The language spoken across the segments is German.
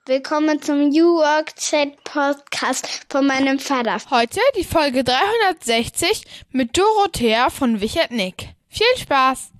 Willkommen zum New Work Chat Podcast von meinem Vater. Heute die Folge 360 mit Dorothea von Wichert Nick. Viel Spaß!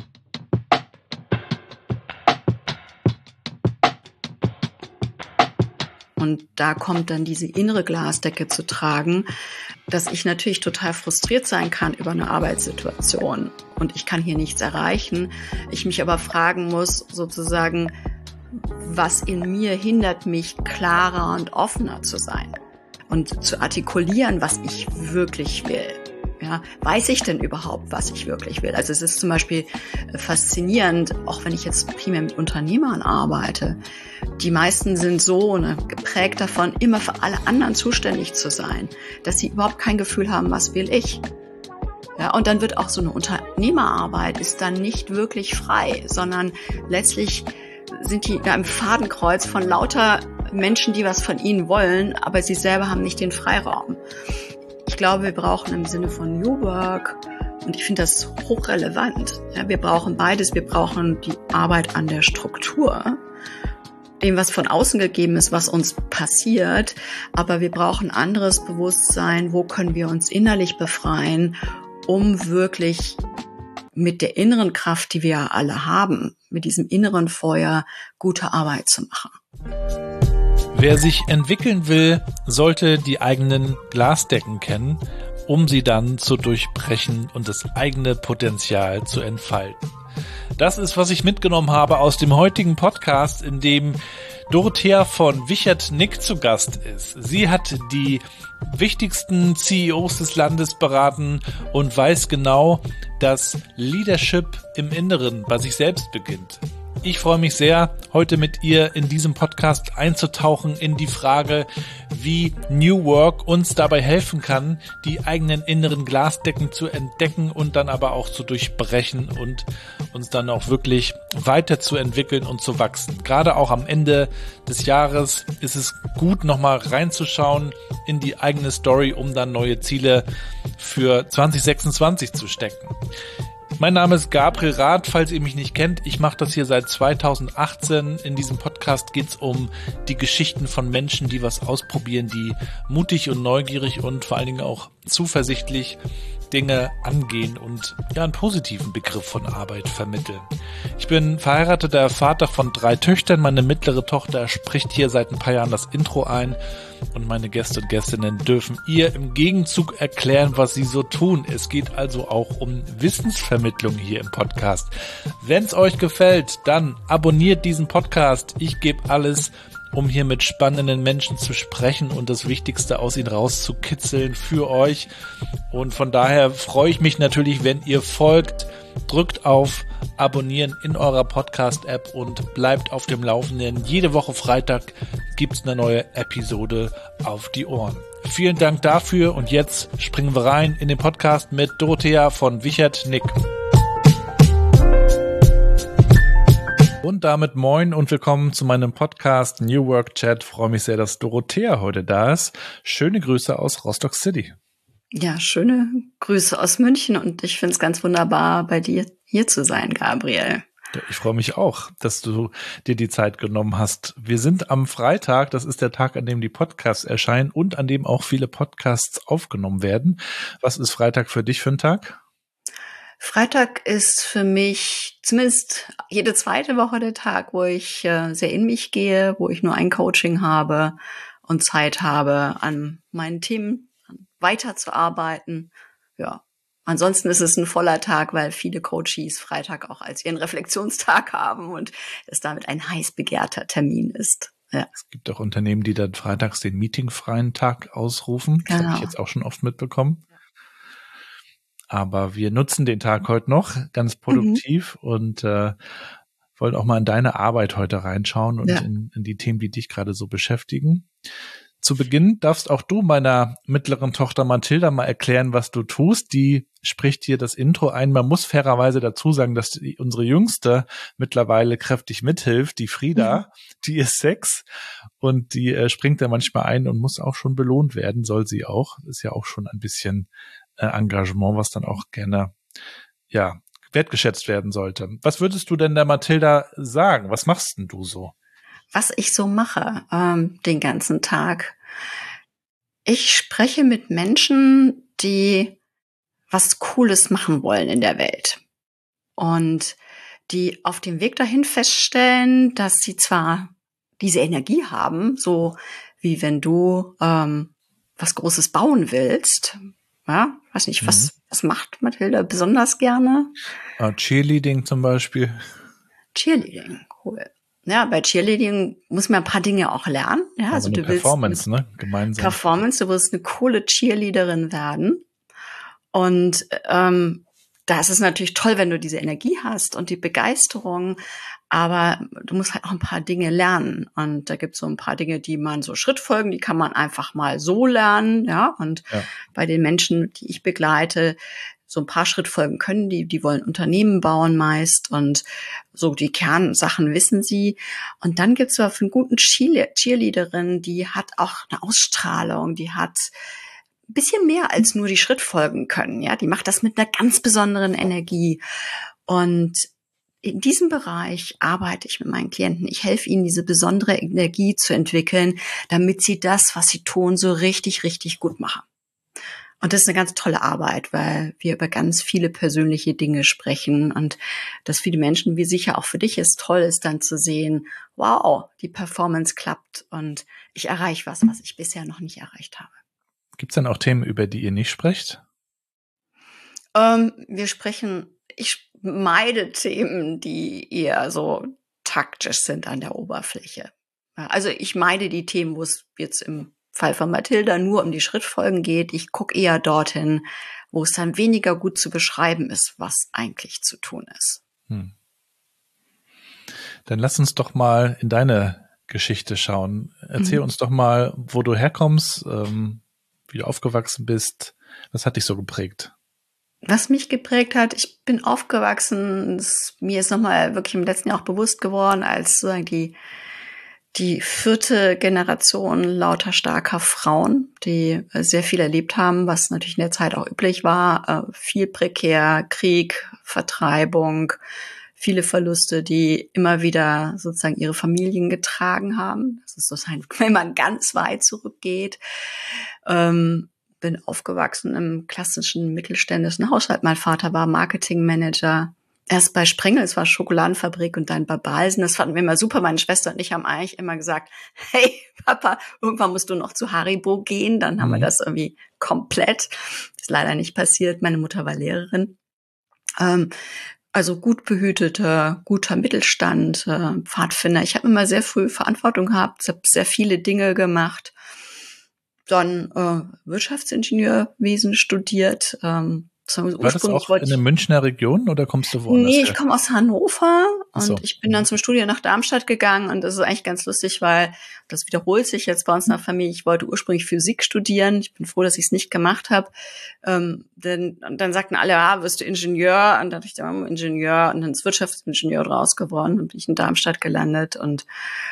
Und da kommt dann diese innere Glasdecke zu tragen, dass ich natürlich total frustriert sein kann über eine Arbeitssituation. Und ich kann hier nichts erreichen. Ich mich aber fragen muss, sozusagen, was in mir hindert mich, klarer und offener zu sein und zu artikulieren, was ich wirklich will. Ja, weiß ich denn überhaupt, was ich wirklich will? Also es ist zum Beispiel faszinierend, auch wenn ich jetzt primär mit Unternehmern arbeite. Die meisten sind so geprägt davon, immer für alle anderen zuständig zu sein, dass sie überhaupt kein Gefühl haben, was will ich. Ja, und dann wird auch so eine Unternehmerarbeit ist dann nicht wirklich frei, sondern letztlich sind die in einem Fadenkreuz von lauter Menschen, die was von ihnen wollen, aber sie selber haben nicht den Freiraum. Ich glaube, wir brauchen im Sinne von New Work, und ich finde das hochrelevant, ja, wir brauchen beides. Wir brauchen die Arbeit an der Struktur, dem, was von außen gegeben ist, was uns passiert, aber wir brauchen anderes Bewusstsein, wo können wir uns innerlich befreien, um wirklich mit der inneren Kraft, die wir alle haben, mit diesem inneren Feuer, gute Arbeit zu machen. Wer sich entwickeln will, sollte die eigenen Glasdecken kennen, um sie dann zu durchbrechen und das eigene Potenzial zu entfalten. Das ist, was ich mitgenommen habe aus dem heutigen Podcast, in dem Dorothea von Wichert Nick zu Gast ist. Sie hat die wichtigsten CEOs des Landes beraten und weiß genau, dass Leadership im Inneren bei sich selbst beginnt. Ich freue mich sehr, heute mit ihr in diesem Podcast einzutauchen in die Frage, wie New Work uns dabei helfen kann, die eigenen inneren Glasdecken zu entdecken und dann aber auch zu durchbrechen und uns dann auch wirklich weiterzuentwickeln und zu wachsen. Gerade auch am Ende des Jahres ist es gut, nochmal reinzuschauen in die eigene Story, um dann neue Ziele für 2026 zu stecken. Mein Name ist Gabriel Rath, falls ihr mich nicht kennt. Ich mache das hier seit 2018. In diesem Podcast geht es um die Geschichten von Menschen, die was ausprobieren, die mutig und neugierig und vor allen Dingen auch zuversichtlich Dinge angehen und ja einen positiven Begriff von Arbeit vermitteln. Ich bin verheirateter Vater von 3 Töchtern. Meine mittlere Tochter spricht hier seit ein paar Jahren das Intro ein und meine Gäste und Gästinnen dürfen ihr im Gegenzug erklären, was sie so tun. Es geht also auch um Wissensvermittlung hier im Podcast. Wenn es euch gefällt, dann abonniert diesen Podcast. Ich gebe alles, um hier mit spannenden Menschen zu sprechen und das Wichtigste aus ihnen rauszukitzeln für euch. Und von daher freue ich mich natürlich, wenn ihr folgt. Drückt auf Abonnieren in eurer Podcast-App und bleibt auf dem Laufenden. Jede Woche Freitag gibt's eine neue Episode auf die Ohren. Vielen Dank dafür und jetzt springen wir rein in den Podcast mit Dorothea von Wichert Nick. Und damit moin und willkommen zu meinem Podcast New Work Chat. Ich freue mich sehr, dass Dorothea heute da ist. Schöne Grüße aus Rostock City. Ja, schöne Grüße aus München und ich finde es ganz wunderbar, bei dir hier zu sein, Gabriel. Ich freue mich auch, dass du dir die Zeit genommen hast. Wir sind am Freitag, das ist der Tag, an dem die Podcasts erscheinen und an dem auch viele Podcasts aufgenommen werden. Was ist Freitag für dich für ein Tag? Freitag ist für mich zumindest jede zweite Woche der Tag, wo ich sehr in mich gehe, wo ich nur ein Coaching habe und Zeit habe, an meinen Themen weiterzuarbeiten. Ja, ansonsten ist es ein voller Tag, weil viele Coaches Freitag auch als ihren Reflexionstag haben und es damit ein heiß begehrter Termin ist. Ja. Es gibt auch Unternehmen, die dann freitags den meetingfreien Tag ausrufen. Das habe ich jetzt auch schon oft mitbekommen. Aber wir nutzen den Tag heute noch ganz produktiv und wollen auch mal in deine Arbeit heute reinschauen und in die Themen, die dich gerade so beschäftigen. Zu Beginn darfst auch du meiner mittleren Tochter Mathilda mal erklären, was du tust. Die spricht hier das Intro ein. Man muss fairerweise dazu sagen, dass unsere Jüngste mittlerweile kräftig mithilft, die Frieda, die ist 6 und die springt da manchmal ein und muss auch schon belohnt werden, soll sie auch. Ist ja auch schon ein bisschen Engagement, was dann auch gerne wertgeschätzt werden sollte. Was würdest du denn der Mathilda sagen? Was machst denn du so? was ich so mache den ganzen Tag. Ich spreche mit Menschen, die was Cooles machen wollen in der Welt und die auf dem Weg dahin feststellen, dass sie zwar diese Energie haben, so wie wenn du was Großes bauen willst. Ja, weiß nicht, was macht Mathilda besonders gerne? Cheerleading zum Beispiel. Cheerleading, cool. Ja, bei Cheerleading muss man ein paar Dinge auch lernen. Ja, also du Performance, ne? Gemeinsam. Performance, du willst eine coole Cheerleaderin werden. Und da ist es natürlich toll, wenn du diese Energie hast und die Begeisterung, aber du musst halt auch ein paar Dinge lernen. Und da gibt es so ein paar Dinge, die man so Schrittfolgen, die kann man einfach mal so lernen, ja. Und bei den Menschen, die ich begleite, so ein paar Schrittfolgen können die wollen Unternehmen bauen meist und so die Kernsachen wissen sie. Und dann gibt's so für einen guten Cheerleaderin, die hat auch eine Ausstrahlung, die hat ein bisschen mehr als nur die Schrittfolgen können, ja. Die macht das mit einer ganz besonderen Energie. Und in diesem Bereich arbeite ich mit meinen Klienten. Ich helfe ihnen, diese besondere Energie zu entwickeln, damit sie das, was sie tun, so richtig, richtig gut machen. Und das ist eine ganz tolle Arbeit, weil wir über ganz viele persönliche Dinge sprechen und dass viele Menschen, wie sicher auch für dich es toll ist, dann zu sehen, wow, die Performance klappt und ich erreiche was ich bisher noch nicht erreicht habe. Gibt es dann auch Themen, über die ihr nicht sprecht? Ich meide Themen, die eher so taktisch sind an der Oberfläche. Also ich meide die Themen, wo es jetzt im Fall von Mathilda nur um die Schrittfolgen geht. Ich gucke eher dorthin, wo es dann weniger gut zu beschreiben ist, was eigentlich zu tun ist. Dann lass uns doch mal in deine Geschichte schauen. Erzähl uns doch mal, wo du herkommst, wie du aufgewachsen bist. Was hat dich so geprägt? Was mich geprägt hat, ich bin aufgewachsen, mir ist nochmal wirklich im letzten Jahr auch bewusst geworden, als sozusagen die vierte Generation lauter starker Frauen, die sehr viel erlebt haben, was natürlich in der Zeit auch üblich war. Viel prekär, Krieg, Vertreibung, viele Verluste, die immer wieder sozusagen ihre Familien getragen haben. Das ist sozusagen, wenn man ganz weit zurückgeht. Bin aufgewachsen im klassischen mittelständischen Haushalt. Mein Vater war Marketingmanager. Erst bei Sprengel, es war Schokoladenfabrik und dann bei Balsen. Das fanden wir immer super. Meine Schwester und ich haben eigentlich immer gesagt, hey Papa, irgendwann musst du noch zu Haribo gehen. Dann haben wir das irgendwie komplett. Ist leider nicht passiert. Meine Mutter war Lehrerin. Also gut behüteter, guter Mittelstand, Pfadfinder. Ich habe immer sehr früh Verantwortung gehabt. Ich habe sehr viele Dinge gemacht. Dann Wirtschaftsingenieurwesen studiert. War das auch in der Münchner Region oder kommst du woanders her? Nee, ich komme aus Hannover und ich bin dann zum Studium nach Darmstadt gegangen und das ist eigentlich ganz lustig, weil das wiederholt sich jetzt bei uns in der Familie. Ich wollte ursprünglich Physik studieren. Ich bin froh, dass ich es nicht gemacht habe. Dann sagten alle, wirst du Ingenieur? Und dann dachte ich, Ingenieur und dann ist Wirtschaftsingenieur draus geworden und bin ich in Darmstadt gelandet und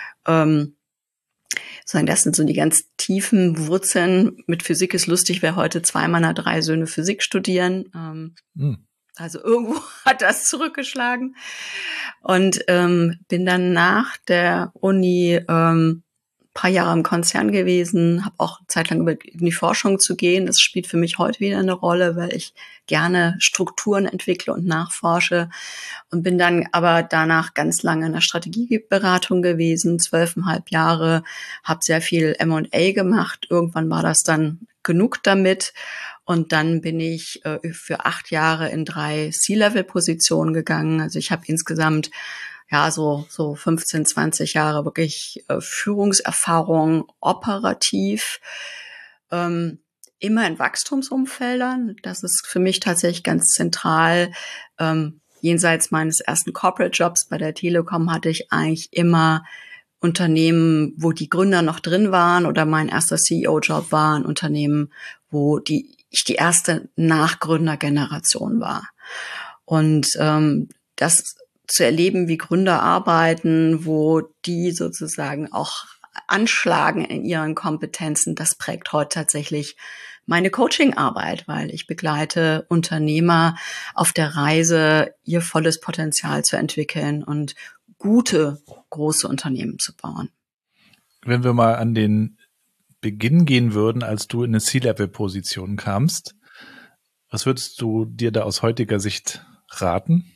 das sind so die ganz tiefen Wurzeln. Mit Physik ist lustig, wer heute 2 meiner 3 Söhne Physik studieren. Also irgendwo hat das zurückgeschlagen. Und bin dann nach der Uni paar Jahre im Konzern gewesen, habe auch eine Zeit lang in die Forschung zu gehen. Das spielt für mich heute wieder eine Rolle, weil ich gerne Strukturen entwickle und nachforsche und bin dann aber danach ganz lange in der Strategieberatung gewesen, 12,5 Jahre, habe sehr viel M&A gemacht. Irgendwann war das dann genug damit und dann bin ich für 8 Jahre in 3 C-Level-Positionen gegangen. Also ich habe insgesamt so 15, 20 Jahre wirklich Führungserfahrung operativ, immer in Wachstumsumfeldern. Das ist für mich tatsächlich ganz zentral. Jenseits meines ersten Corporate-Jobs bei der Telekom hatte ich eigentlich immer Unternehmen, wo die Gründer noch drin waren oder mein erster CEO-Job war ein Unternehmen, wo ich die erste Nachgründergeneration war. Und das zu erleben, wie Gründer arbeiten, wo die sozusagen auch anschlagen in ihren Kompetenzen, das prägt heute tatsächlich meine Coaching-Arbeit, weil ich begleite Unternehmer auf der Reise, ihr volles Potenzial zu entwickeln und gute, große Unternehmen zu bauen. Wenn wir mal an den Beginn gehen würden, als du in eine C-Level-Position kamst, was würdest du dir da aus heutiger Sicht raten?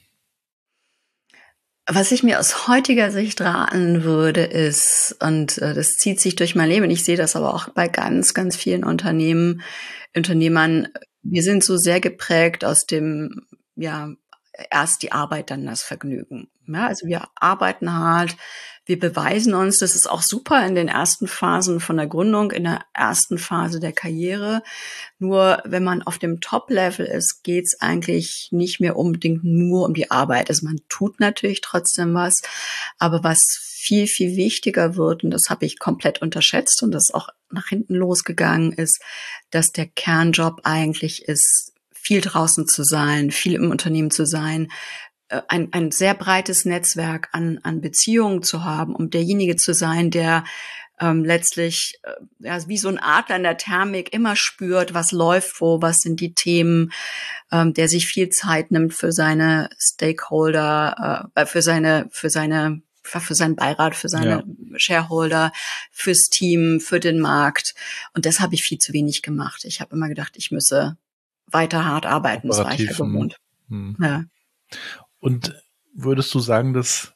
Was ich mir aus heutiger Sicht raten würde, ist, und das zieht sich durch mein Leben, ich sehe das aber auch bei ganz, ganz vielen Unternehmern, wir sind so sehr geprägt aus dem, erst die Arbeit, dann das Vergnügen. Ja, also wir arbeiten hart, wir beweisen uns, das ist auch super in den ersten Phasen von der Gründung, in der ersten Phase der Karriere. Nur wenn man auf dem Top-Level ist, geht's eigentlich nicht mehr unbedingt nur um die Arbeit. Also man tut natürlich trotzdem was, aber was viel, viel wichtiger wird, und das habe ich komplett unterschätzt und das ist auch nach hinten losgegangen, ist, dass der Kernjob eigentlich ist, viel draußen zu sein, viel im Unternehmen zu sein, ein sehr breites Netzwerk an Beziehungen zu haben, um derjenige zu sein, der letztlich wie so ein Adler in der Thermik immer spürt, was läuft wo, was sind die Themen, der sich viel Zeit nimmt für seine Stakeholder, für seinen Beirat, für seine Shareholder, fürs Team, für den Markt. Und das habe ich viel zu wenig gemacht. Ich habe immer gedacht, ich müsse weiter hart arbeiten, das war ich ja gewohnt. Ja. Und würdest du sagen, dass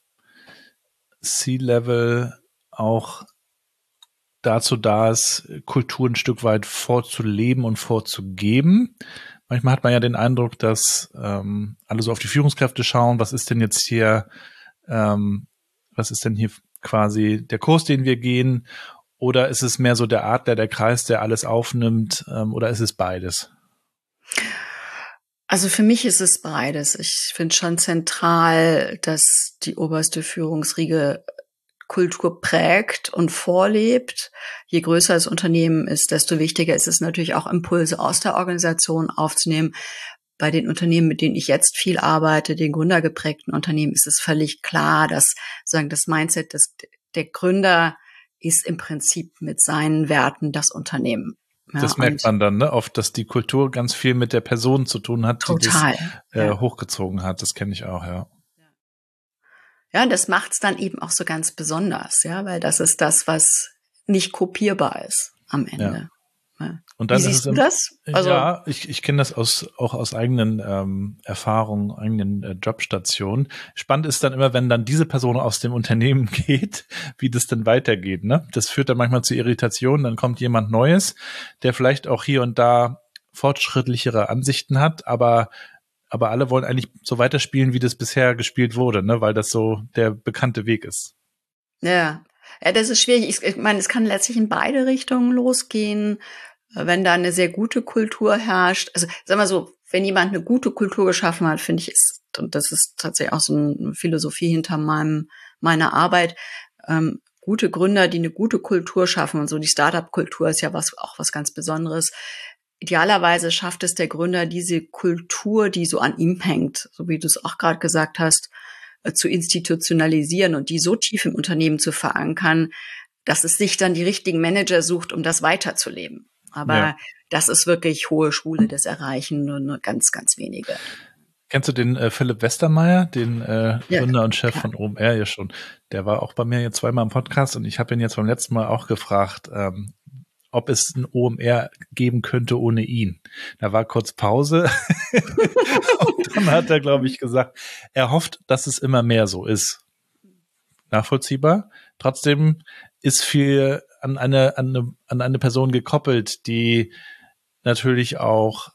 C-Level auch dazu da ist, Kultur ein Stück weit vorzuleben und vorzugeben? Manchmal hat man ja den Eindruck, dass alle so auf die Führungskräfte schauen, was ist denn hier quasi der Kurs, den wir gehen? Oder ist es mehr so der Adler, der Kreis, der alles aufnimmt? Oder ist es beides? Also für mich ist es beides. Ich finde schon zentral, dass die oberste Führungsriege Kultur prägt und vorlebt. Je größer das Unternehmen ist, desto wichtiger ist es natürlich auch, Impulse aus der Organisation aufzunehmen. Bei den Unternehmen, mit denen ich jetzt viel arbeite, den gründergeprägten Unternehmen, ist es völlig klar, dass das Mindset der Gründer ist im Prinzip mit seinen Werten das Unternehmen. Ja, das merkt man dann, ne? Oft, dass die Kultur ganz viel mit der Person zu tun hat, die das hochgezogen hat. Das kenne ich auch, ja. Ja, und das macht's dann eben auch so ganz besonders, ja, weil das ist das, was nicht kopierbar ist am Ende. Ja. Und dann Wie siehst du das? Also, ja, ich kenne das auch aus eigenen Erfahrungen, eigenen Jobstationen. Spannend ist dann immer, wenn dann diese Person aus dem Unternehmen geht, wie das dann weitergeht, ne? Das führt dann manchmal zu Irritationen, dann kommt jemand Neues, der vielleicht auch hier und da fortschrittlichere Ansichten hat, aber alle wollen eigentlich so weiterspielen, wie das bisher gespielt wurde, ne? Weil das so der bekannte Weg ist. Ja, das ist schwierig. Ich meine, es kann letztlich in beide Richtungen losgehen, wenn da eine sehr gute Kultur herrscht. Also sag mal so, wenn jemand eine gute Kultur geschaffen hat, finde ich, und das ist tatsächlich auch so eine Philosophie hinter meiner Arbeit, gute Gründer, die eine gute Kultur schaffen, und so die Startup-Kultur ist ja auch was ganz Besonderes. Idealerweise schafft es der Gründer, diese Kultur, die so an ihm hängt, so wie du es auch gerade gesagt hast, zu institutionalisieren und die so tief im Unternehmen zu verankern, dass es sich dann die richtigen Manager sucht, um das weiterzuleben. Aber das ist wirklich hohe Schule, das erreichen nur ganz, ganz wenige. Kennst du den Philipp Westermeier, den Gründer und Chef von OMR ja schon? Der war auch bei mir jetzt zweimal im Podcast und ich habe ihn jetzt beim letzten Mal auch gefragt, ob es ein OMR geben könnte ohne ihn. Da war kurz Pause und dann hat er, glaube ich, gesagt, er hofft, dass es immer mehr so ist. Nachvollziehbar. Trotzdem ist viel an eine Person gekoppelt, die natürlich auch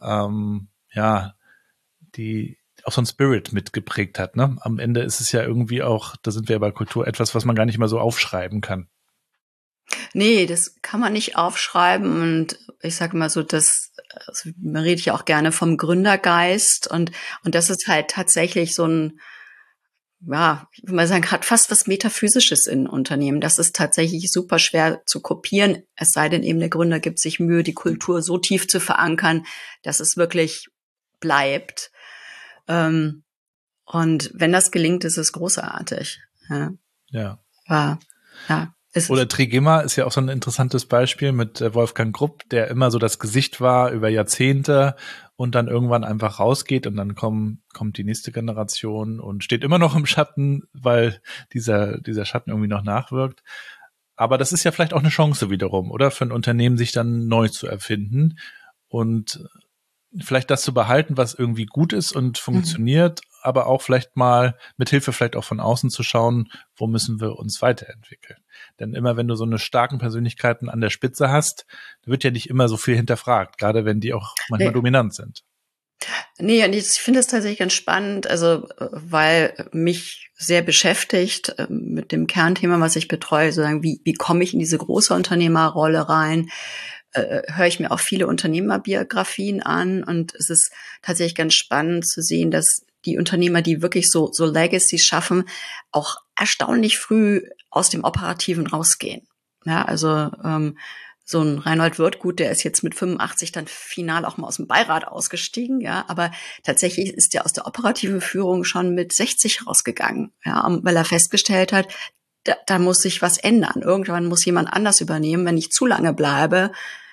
die auch so ein Spirit mitgeprägt hat. Ne? Am Ende ist es ja irgendwie auch, da sind wir bei Kultur, etwas, was man gar nicht mal so aufschreiben kann. Nee, das kann man nicht aufschreiben, und ich sage mal so, man redet ja auch gerne vom Gründergeist, und das ist halt tatsächlich so ein, ich würde mal sagen, hat fast was Metaphysisches in Unternehmen. Das ist tatsächlich super schwer zu kopieren, es sei denn eben der Gründer gibt sich Mühe, die Kultur so tief zu verankern, dass es wirklich bleibt. Und wenn das gelingt, ist es großartig. Ja. Oder Trigema ist ja auch so ein interessantes Beispiel mit Wolfgang Grupp, der immer so das Gesicht war über Jahrzehnte und dann irgendwann einfach rausgeht und dann kommt die nächste Generation und steht immer noch im Schatten, weil dieser Schatten irgendwie noch nachwirkt. Aber das ist ja vielleicht auch eine Chance wiederum, oder? Für ein Unternehmen, sich dann neu zu erfinden und vielleicht das zu behalten, was irgendwie gut ist und funktioniert, aber auch vielleicht mal mit Hilfe vielleicht auch von außen zu schauen, wo müssen wir uns weiterentwickeln. Denn immer wenn du so eine starken Persönlichkeiten an der Spitze hast, wird ja nicht immer so viel hinterfragt, gerade wenn die auch manchmal dominant sind. Nee, und ich finde es tatsächlich ganz spannend, also weil mich sehr beschäftigt mit dem Kernthema, was ich betreue, sozusagen, wie komme ich in diese große Unternehmerrolle rein, höre ich mir auch viele Unternehmerbiografien an und es ist tatsächlich ganz spannend zu sehen, dass die Unternehmer, die wirklich so Legacies schaffen, auch erstaunlich früh aus dem Operativen rausgehen. Ja, also so ein Reinhold Wirtgut, der ist jetzt mit 85 dann final auch mal aus dem Beirat ausgestiegen, ja, aber tatsächlich ist der aus der operativen Führung schon mit 60 rausgegangen, ja, weil er festgestellt hat, da muss sich was ändern. Irgendwann muss jemand anders übernehmen. Wenn ich zu lange bleibe,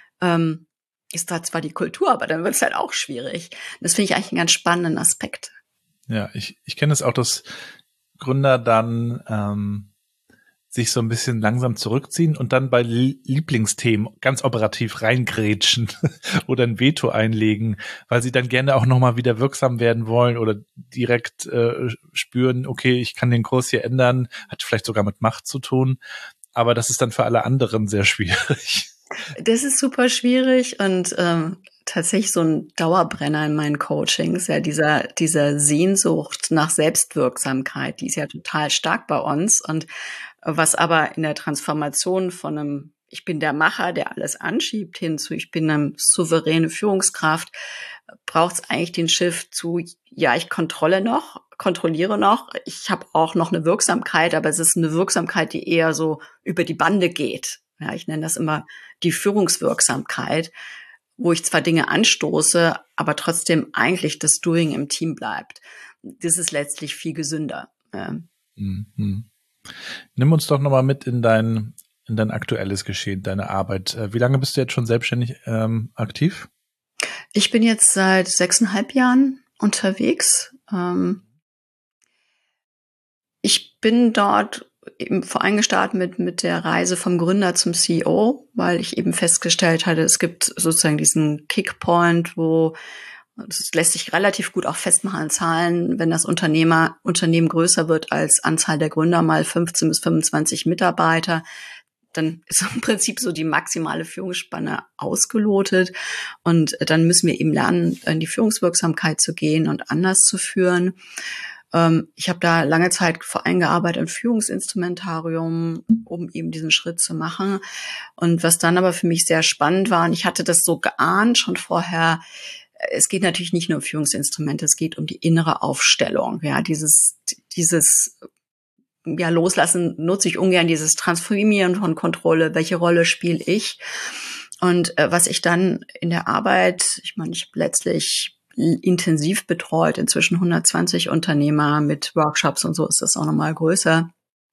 ist da zwar die Kultur, aber dann wird es halt auch schwierig. Das finde ich eigentlich einen ganz spannenden Aspekt. Ja, ich kenne es auch, dass Gründer dann sich so ein bisschen langsam zurückziehen und dann bei Lieblingsthemen ganz operativ reingrätschen oder ein Veto einlegen, weil sie dann gerne auch nochmal wieder wirksam werden wollen oder direkt spüren, okay, ich kann den Kurs hier ändern, hat vielleicht sogar mit Macht zu tun, aber das ist dann für alle anderen sehr schwierig. Das ist super schwierig und tatsächlich so ein Dauerbrenner in meinen Coachings, ja, dieser Sehnsucht nach Selbstwirksamkeit, die ist ja total stark bei uns und was aber in der Transformation von einem ich bin der Macher, der alles anschiebt, hinzu ich bin eine souveräne Führungskraft, braucht es eigentlich den Shift zu, ja, ich kontrolliere noch, ich habe auch noch eine Wirksamkeit, aber es ist eine Wirksamkeit, die eher so über die Bande geht. Ja, ich nenne das immer die Führungswirksamkeit, wo ich zwar Dinge anstoße, aber trotzdem eigentlich das Doing im Team bleibt. Das ist letztlich viel gesünder. Ja. Mhm. Nimm uns doch nochmal mit in dein aktuelles Geschehen, deine Arbeit. Wie lange bist du jetzt schon selbstständig aktiv? Ich bin jetzt seit 6,5 Jahren unterwegs. Ich bin dort eben vor allem gestartet mit der Reise vom Gründer zum CEO, weil ich eben festgestellt hatte, es gibt sozusagen diesen Kickpoint, wo das lässt sich relativ gut auch festmachen an Zahlen, wenn das Unternehmen größer wird als Anzahl der Gründer, mal 15 bis 25 Mitarbeiter, dann ist im Prinzip so die maximale Führungsspanne ausgelotet und dann müssen wir eben lernen, in die Führungswirksamkeit zu gehen und anders zu führen. Ich habe da lange Zeit vor allem gearbeitet im Führungsinstrumentarium, um eben diesen Schritt zu machen. Und was dann aber für mich sehr spannend war, und ich hatte das so geahnt schon vorher, es geht natürlich nicht nur um Führungsinstrumente, es geht um die innere Aufstellung. Ja, dieses ja, Loslassen nutze ich ungern, dieses Transformieren von Kontrolle, welche Rolle spiele ich? Und was ich dann in der Arbeit, ich meine, ich habe letztlich intensiv betreut, inzwischen 120 Unternehmer mit Workshops und so ist das auch nochmal größer,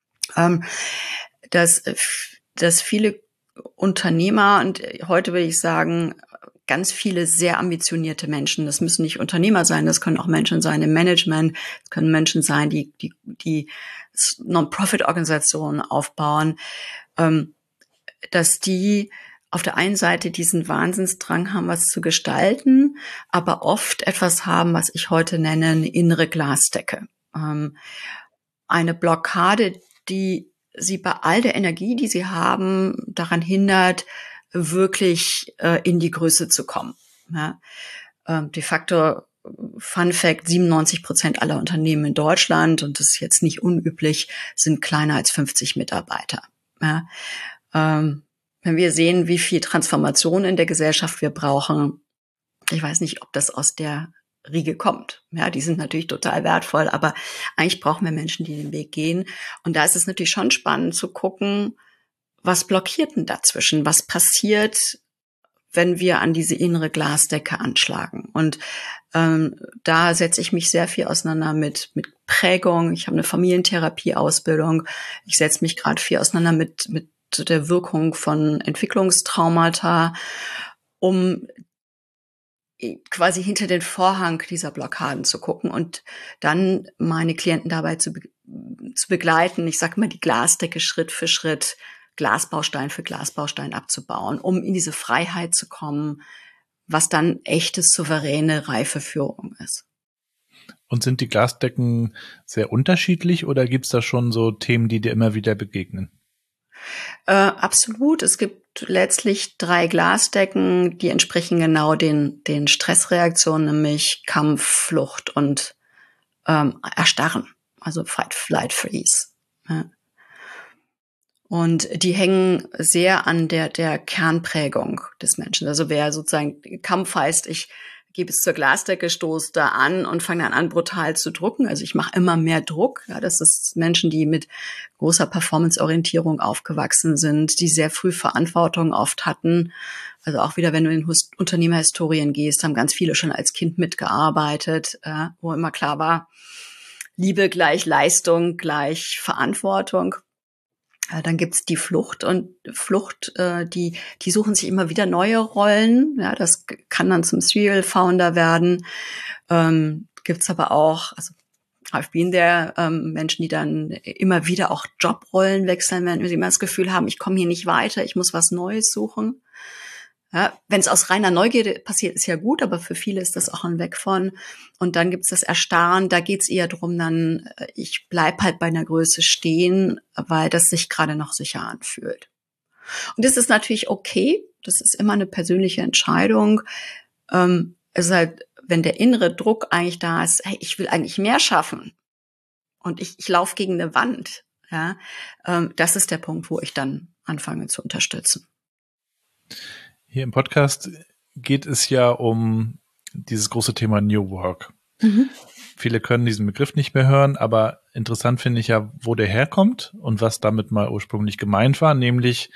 dass viele Unternehmer und heute will ich sagen, ganz viele sehr ambitionierte Menschen, das müssen nicht Unternehmer sein, das können auch Menschen sein im Management, das können Menschen sein, die Non-Profit-Organisationen aufbauen, dass die auf der einen Seite diesen Wahnsinnsdrang haben, was zu gestalten, aber oft etwas haben, was ich heute nenne, eine innere Glasdecke. Eine Blockade, die sie bei all der Energie, die sie haben, daran hindert, wirklich in die Größe zu kommen. Ja. De facto, Fun Fact, 97% aller Unternehmen in Deutschland, und das ist jetzt nicht unüblich, sind kleiner als 50 Mitarbeiter. Ja. Wenn wir sehen, wie viel Transformation in der Gesellschaft wir brauchen, ich weiß nicht, ob das aus der Riege kommt. Ja, die sind natürlich total wertvoll, aber eigentlich brauchen wir Menschen, die den Weg gehen. Und da ist es natürlich schon spannend zu gucken, was blockiert denn dazwischen? Was passiert, wenn wir an diese innere Glasdecke anschlagen? Und da setze ich mich sehr viel auseinander mit Prägung. Ich habe eine Familientherapie-Ausbildung. Ich setze mich gerade viel auseinander mit der Wirkung von Entwicklungstraumata, um quasi hinter den Vorhang dieser Blockaden zu gucken und dann meine Klienten dabei zu begleiten. Ich sage mal, die Glasdecke Schritt für Schritt, Glasbaustein für Glasbaustein abzubauen, um in diese Freiheit zu kommen, was dann echtes, souveräne, reife Führung ist. Und sind die Glasdecken sehr unterschiedlich oder gibt's da schon so Themen, die dir immer wieder begegnen? Absolut. Es gibt letztlich 3 Glasdecken, die entsprechen genau den Stressreaktionen, nämlich Kampf, Flucht und Erstarren, also Fight, Flight, Freeze. Ja. Und die hängen sehr an der Kernprägung des Menschen. Also wer sozusagen Kampf heißt, ich gehe bis zur Glasdecke, stoße da an und fange dann an, brutal zu drucken. Also ich mache immer mehr Druck. Ja, das ist Menschen, die mit großer Performanceorientierung aufgewachsen sind, die sehr früh Verantwortung oft hatten. Also auch wieder, wenn du in Unternehmerhistorien gehst, haben ganz viele schon als Kind mitgearbeitet, wo immer klar war, Liebe gleich Leistung gleich Verantwortung. Dann gibt's die Flucht und Flucht, die suchen sich immer wieder neue Rollen. Ja, das kann dann zum Serial Founder werden. Gibt's aber auch, also I've been there, Menschen, die dann immer wieder auch Jobrollen wechseln, wenn sie immer das Gefühl haben, ich komme hier nicht weiter, ich muss was Neues suchen. Ja, wenn es aus reiner Neugierde passiert, ist ja gut, aber für viele ist das auch ein Weg von. Und dann gibt's das Erstarren, da geht's eher drum, dann ich bleib halt bei einer Größe stehen, weil das sich gerade noch sicher anfühlt. Und das ist natürlich okay, das ist immer eine persönliche Entscheidung. Es ist halt, wenn der innere Druck eigentlich da ist, hey, ich will eigentlich mehr schaffen und ich laufe gegen eine Wand, ja, das ist der Punkt, wo ich dann anfange zu unterstützen. Hier im Podcast geht es ja um dieses große Thema New Work. Mhm. Viele können diesen Begriff nicht mehr hören, aber interessant finde ich ja, wo der herkommt und was damit mal ursprünglich gemeint war, nämlich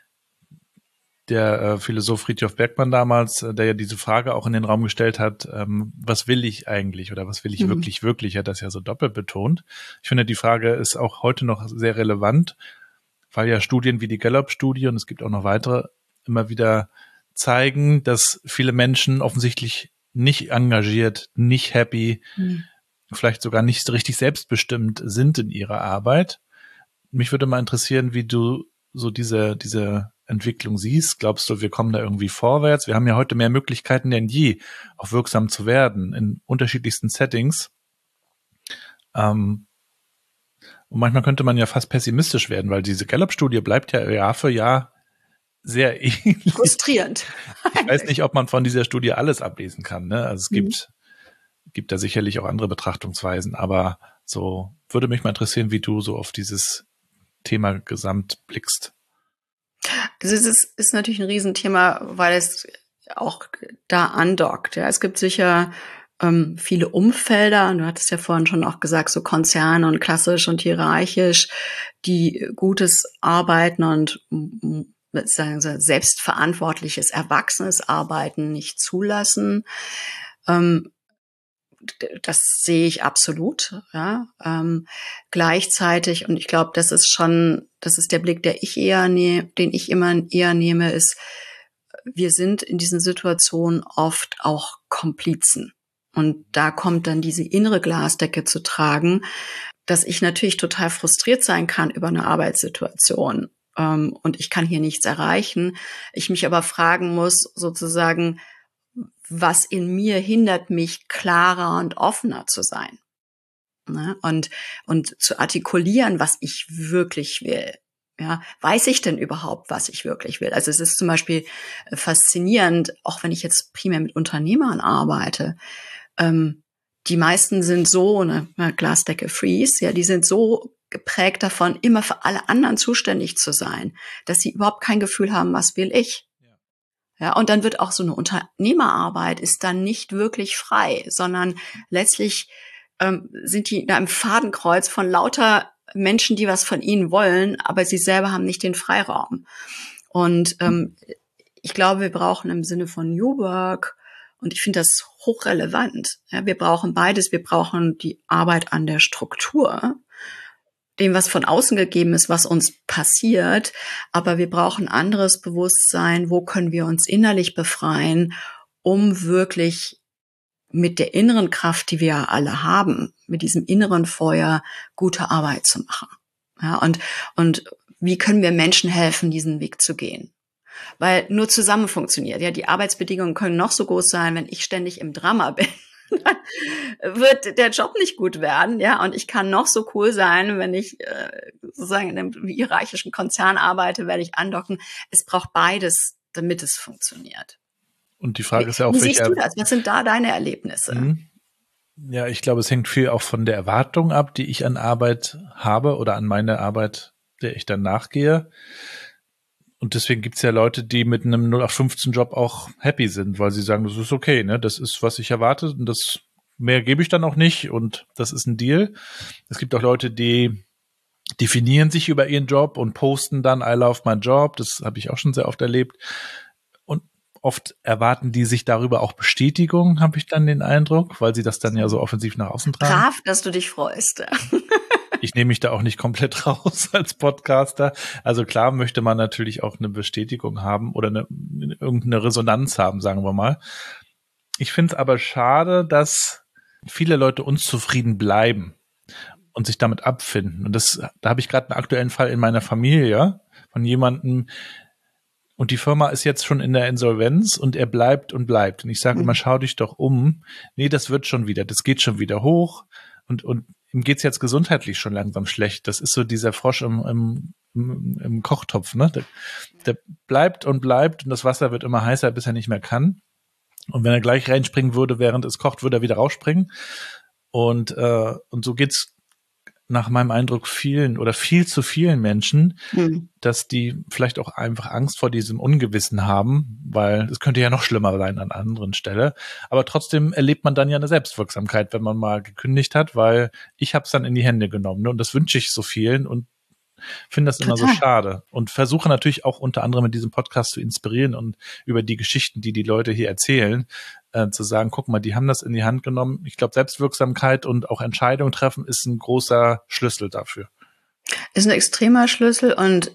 der Philosoph Frithjof Bergmann damals, der ja diese Frage auch in den Raum gestellt hat, was will ich eigentlich oder was will ich wirklich, hat das ja so doppelt betont. Ich finde, die Frage ist auch heute noch sehr relevant, weil ja Studien wie die Gallup-Studie und es gibt auch noch weitere immer wieder zeigen, dass viele Menschen offensichtlich nicht engagiert, nicht happy, vielleicht sogar nicht so richtig selbstbestimmt sind in ihrer Arbeit. Mich würde mal interessieren, wie du so diese Entwicklung siehst. Glaubst du, wir kommen da irgendwie vorwärts? Wir haben ja heute mehr Möglichkeiten denn je, auch wirksam zu werden in unterschiedlichsten Settings. Und manchmal könnte man ja fast pessimistisch werden, weil diese Gallup-Studie bleibt ja Jahr für Jahr sehr ähnlich. Frustrierend. Ich weiß nicht, ob man von dieser Studie alles ablesen kann. Ne? Also es gibt da sicherlich auch andere Betrachtungsweisen, aber so würde mich mal interessieren, wie du so auf dieses Thema gesamt blickst. Das ist natürlich ein Riesenthema, weil es auch da andockt. Ja, es gibt sicher viele Umfelder, du hattest ja vorhin schon auch gesagt, so Konzerne und klassisch und hierarchisch, die gutes Arbeiten und sagen wir, selbstverantwortliches, erwachsenes Arbeiten nicht zulassen. Das sehe ich absolut, ja. Gleichzeitig, und ich glaube, das ist der Blick, den ich immer eher nehme, ist, wir sind in diesen Situationen oft auch Komplizen. Und da kommt dann diese innere Glasdecke zu tragen, dass ich natürlich total frustriert sein kann über eine Arbeitssituation. Und ich kann hier nichts erreichen. Ich mich aber fragen muss, sozusagen, was in mir hindert mich, klarer und offener zu sein, ne? Und zu artikulieren, was ich wirklich will. Ja, weiß ich denn überhaupt, was ich wirklich will? Also es ist zum Beispiel faszinierend, auch wenn ich jetzt primär mit Unternehmern arbeite. Die meisten sind so, eine Glasdecke Freeze, ja, die sind so geprägt davon, immer für alle anderen zuständig zu sein, dass sie überhaupt kein Gefühl haben, was will ich. Ja, und dann wird auch so eine Unternehmerarbeit ist dann nicht wirklich frei, sondern letztlich sind die in einem Fadenkreuz von lauter Menschen, die was von ihnen wollen, aber sie selber haben nicht den Freiraum. Und ich glaube, wir brauchen im Sinne von New Work, und ich finde das hochrelevant, ja, wir brauchen beides. Wir brauchen die Arbeit an der Struktur, dem, was von außen gegeben ist, was uns passiert. Aber wir brauchen anderes Bewusstsein. Wo können wir uns innerlich befreien, um wirklich mit der inneren Kraft, die wir ja alle haben, mit diesem inneren Feuer gute Arbeit zu machen. Ja, und wie können wir Menschen helfen, diesen Weg zu gehen? Weil nur zusammen funktioniert. Ja, die Arbeitsbedingungen können noch so groß sein, wenn ich ständig im Drama bin, dann wird der Job nicht gut werden. Ja, und ich kann noch so cool sein, wenn ich sozusagen in einem hierarchischen Konzern arbeite, werde ich andocken. Es braucht beides, damit es funktioniert. Und die Frage ist ja auch, wie siehst du das? Was sind da deine Erlebnisse? Ja, ich glaube, es hängt viel auch von der Erwartung ab, die ich an Arbeit habe oder an meine Arbeit, der ich dann nachgehe. Und deswegen gibt's ja Leute, die mit einem 0815-Job auch happy sind, weil sie sagen, das ist okay, ne? Das ist, was ich erwarte und das mehr gebe ich dann auch nicht und das ist ein Deal. Es gibt auch Leute, die definieren sich über ihren Job und posten dann I love my job. Das habe ich auch schon sehr oft erlebt. Und oft erwarten die sich darüber auch Bestätigung, habe ich dann den Eindruck, weil sie das dann ja so offensiv nach außen tragen. Brav, dass du dich freust. Ich nehme mich da auch nicht komplett raus als Podcaster. Also klar möchte man natürlich auch eine Bestätigung haben oder irgendeine Resonanz haben, sagen wir mal. Ich finde es aber schade, dass viele Leute unzufrieden bleiben und sich damit abfinden. Und da habe ich gerade einen aktuellen Fall in meiner Familie von jemandem, und die Firma ist jetzt schon in der Insolvenz und er bleibt und bleibt. Und ich sage immer, schau dich doch um. Nee, das wird schon wieder, das geht schon wieder hoch. Und ihm geht's jetzt gesundheitlich schon langsam schlecht. Das ist so dieser Frosch im Kochtopf, ne? Der bleibt und das Wasser wird immer heißer, bis er nicht mehr kann. Und wenn er gleich reinspringen würde, während es kocht, würde er wieder rausspringen. Und so geht's nach meinem Eindruck viel zu vielen Menschen, dass die vielleicht auch einfach Angst vor diesem Ungewissen haben, weil es könnte ja noch schlimmer sein an einer anderen Stelle. Aber trotzdem erlebt man dann ja eine Selbstwirksamkeit, wenn man mal gekündigt hat, weil ich habe es dann in die Hände genommen, ne? Und das wünsche ich so vielen und finde das immer so schade und versuche natürlich auch unter anderem in diesem Podcast zu inspirieren und über die Geschichten, die Leute hier erzählen, zu sagen, guck mal, die haben das in die Hand genommen. Ich glaube, Selbstwirksamkeit und auch Entscheidungen treffen ist ein großer Schlüssel dafür. Ist ein extremer Schlüssel und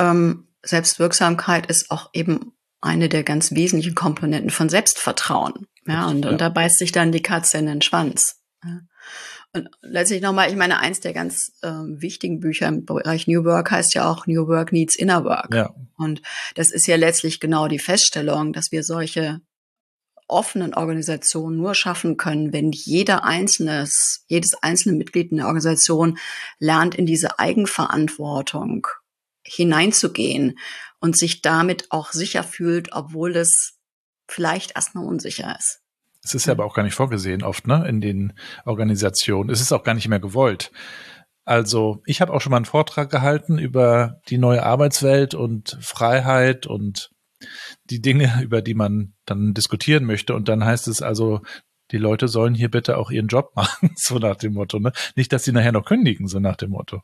Selbstwirksamkeit ist auch eben eine der ganz wesentlichen Komponenten von Selbstvertrauen. Ja, und da beißt sich dann die Katze in den Schwanz. Ja. Und letztlich nochmal, ich meine, eins der ganz wichtigen Bücher im Bereich New Work heißt ja auch New Work Needs Inner Work. Ja. Und das ist ja letztlich genau die Feststellung, dass wir solche offenen Organisationen nur schaffen können, wenn jedes einzelne Mitglied in der Organisation lernt, in diese Eigenverantwortung hineinzugehen und sich damit auch sicher fühlt, obwohl es vielleicht erstmal unsicher ist. Es ist ja aber auch gar nicht vorgesehen oft, ne, in den Organisationen. Es ist auch gar nicht mehr gewollt. Also ich habe auch schon mal einen Vortrag gehalten über die neue Arbeitswelt und Freiheit und die Dinge, über die man dann diskutieren möchte. Und dann heißt es also, die Leute sollen hier bitte auch ihren Job machen, so nach dem Motto, ne? Nicht, dass sie nachher noch kündigen, so nach dem Motto.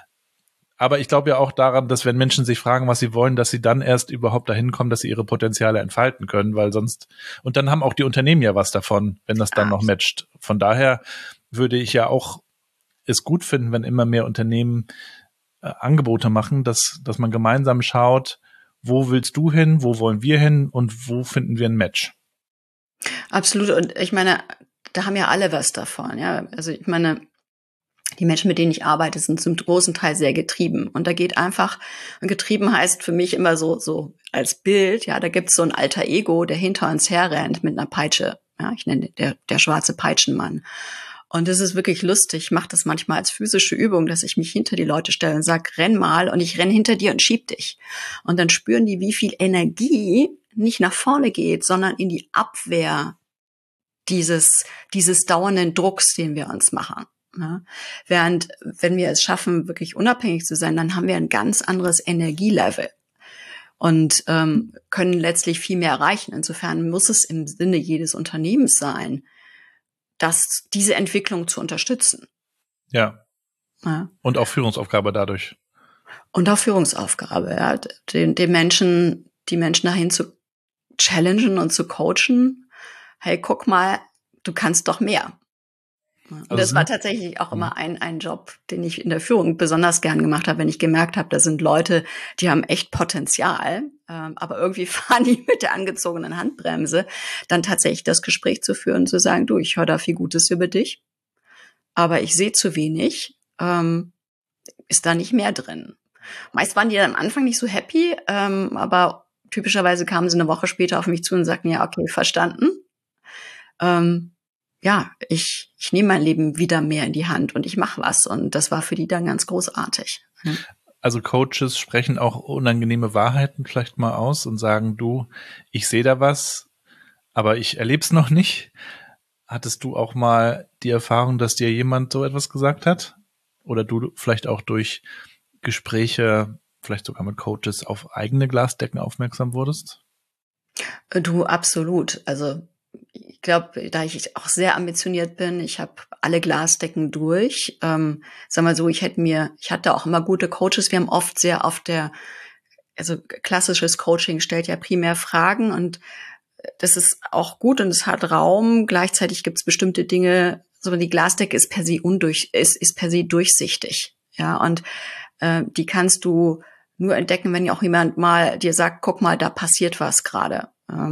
Aber ich glaube ja auch daran, dass wenn Menschen sich fragen, was sie wollen, dass sie dann erst überhaupt dahin kommen, dass sie ihre Potenziale entfalten können, weil sonst, und dann haben auch die Unternehmen ja was davon, wenn das dann noch matcht. Von daher würde ich ja auch es gut finden, wenn immer mehr Unternehmen Angebote machen, dass man gemeinsam schaut, wo willst du hin, wo wollen wir hin und wo finden wir ein Match? Absolut. Und ich meine, da haben ja alle was davon. Ja, also ich meine, die Menschen, mit denen ich arbeite, sind zum großen Teil sehr getrieben. Und da geht einfach, und getrieben heißt für mich immer so als Bild, ja, da gibt's so ein alter Ego, der hinter uns herrennt mit einer Peitsche. Ja, ich nenne der schwarze Peitschenmann. Und das ist wirklich lustig. Ich mache das manchmal als physische Übung, dass ich mich hinter die Leute stelle und sage, renn mal, und ich renn hinter dir und schieb dich. Und dann spüren die, wie viel Energie nicht nach vorne geht, sondern in die Abwehr dieses dauernden Drucks, den wir uns machen. Ja. Während, wenn wir es schaffen, wirklich unabhängig zu sein, dann haben wir ein ganz anderes Energielevel und können letztlich viel mehr erreichen. Insofern muss es im Sinne jedes Unternehmens sein, diese Entwicklung zu unterstützen. Ja. Und auch Führungsaufgabe dadurch. Und auch Führungsaufgabe, ja. Die Menschen dahin zu challengen und zu coachen. Hey, guck mal, du kannst doch mehr. Und das war tatsächlich auch immer ein Job, den ich in der Führung besonders gern gemacht habe, wenn ich gemerkt habe, da sind Leute, die haben echt Potenzial, aber irgendwie fahren die mit der angezogenen Handbremse, dann tatsächlich das Gespräch zu führen, zu sagen, du, ich höre da viel Gutes über dich, aber ich sehe zu wenig, ist da nicht mehr drin. Meist waren die dann am Anfang nicht so happy, aber typischerweise kamen sie eine Woche später auf mich zu und sagten, ja, okay, verstanden. Ja, ich nehme mein Leben wieder mehr in die Hand und ich mache was. Und das war für die dann ganz großartig. Also Coaches sprechen auch unangenehme Wahrheiten vielleicht mal aus und sagen, du, ich sehe da was, aber ich erlebe es noch nicht. Hattest du auch mal die Erfahrung, dass dir jemand so etwas gesagt hat? Oder du vielleicht auch durch Gespräche, vielleicht sogar mit Coaches, auf eigene Glasdecken aufmerksam wurdest? Du, absolut. Also ich glaube, da ich auch sehr ambitioniert bin, ich habe alle Glasdecken durch. Sag mal so, ich hatte auch immer gute Coaches. Wir haben oft sehr auf also klassisches Coaching stellt ja primär Fragen und das ist auch gut und es hat Raum. Gleichzeitig gibt es bestimmte Dinge, so die Glasdecke ist per se ist per se durchsichtig. Ja, und die kannst du nur entdecken, wenn auch jemand mal dir sagt, guck mal, da passiert was gerade.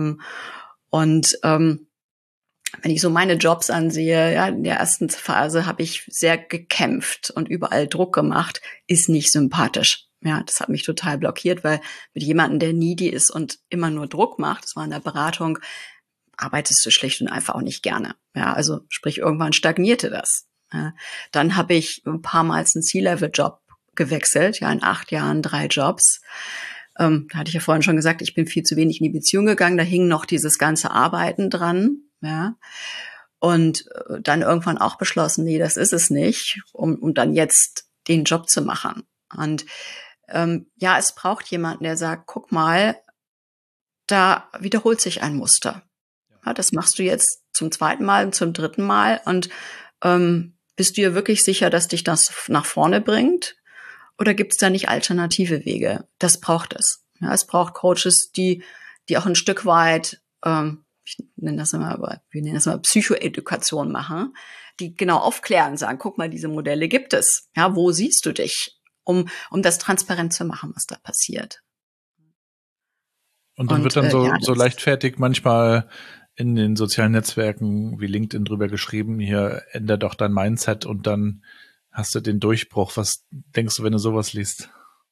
Wenn ich so meine Jobs ansehe, ja, in der ersten Phase habe ich sehr gekämpft und überall Druck gemacht, ist nicht sympathisch. Ja, das hat mich total blockiert, weil mit jemandem, der needy ist und immer nur Druck macht, das war in der Beratung, arbeitest du schlicht und einfach auch nicht gerne. Ja, also sprich, irgendwann stagnierte das. Ja, dann habe ich ein paar Mal einen C-Level-Job gewechselt, ja, in 8 Jahren 3 Jobs. Da hatte ich ja vorhin schon gesagt, ich bin viel zu wenig in die Beziehung gegangen, da hing noch dieses ganze Arbeiten dran, ja. Und dann irgendwann auch beschlossen, nee, das ist es nicht, um dann jetzt den Job zu machen. Und ja, es braucht jemanden, der sagt, guck mal, da wiederholt sich ein Muster. Ja, das machst du jetzt zum 2. Mal und zum 3. Mal und bist du dir wirklich sicher, dass dich das nach vorne bringt? Oder gibt es da nicht alternative Wege? Das braucht es. Ja, es braucht Coaches, die auch ein Stück weit, wir nennen das mal Psychoedukation machen, die genau aufklären, sagen, guck mal, diese Modelle gibt es. Ja, wo siehst du dich? Um das transparent zu machen, was da passiert. Und dann wird dann so leichtfertig manchmal in den sozialen Netzwerken wie LinkedIn drüber geschrieben, hier ändere doch dein Mindset und dann hast du den Durchbruch. Was denkst du, wenn du sowas liest?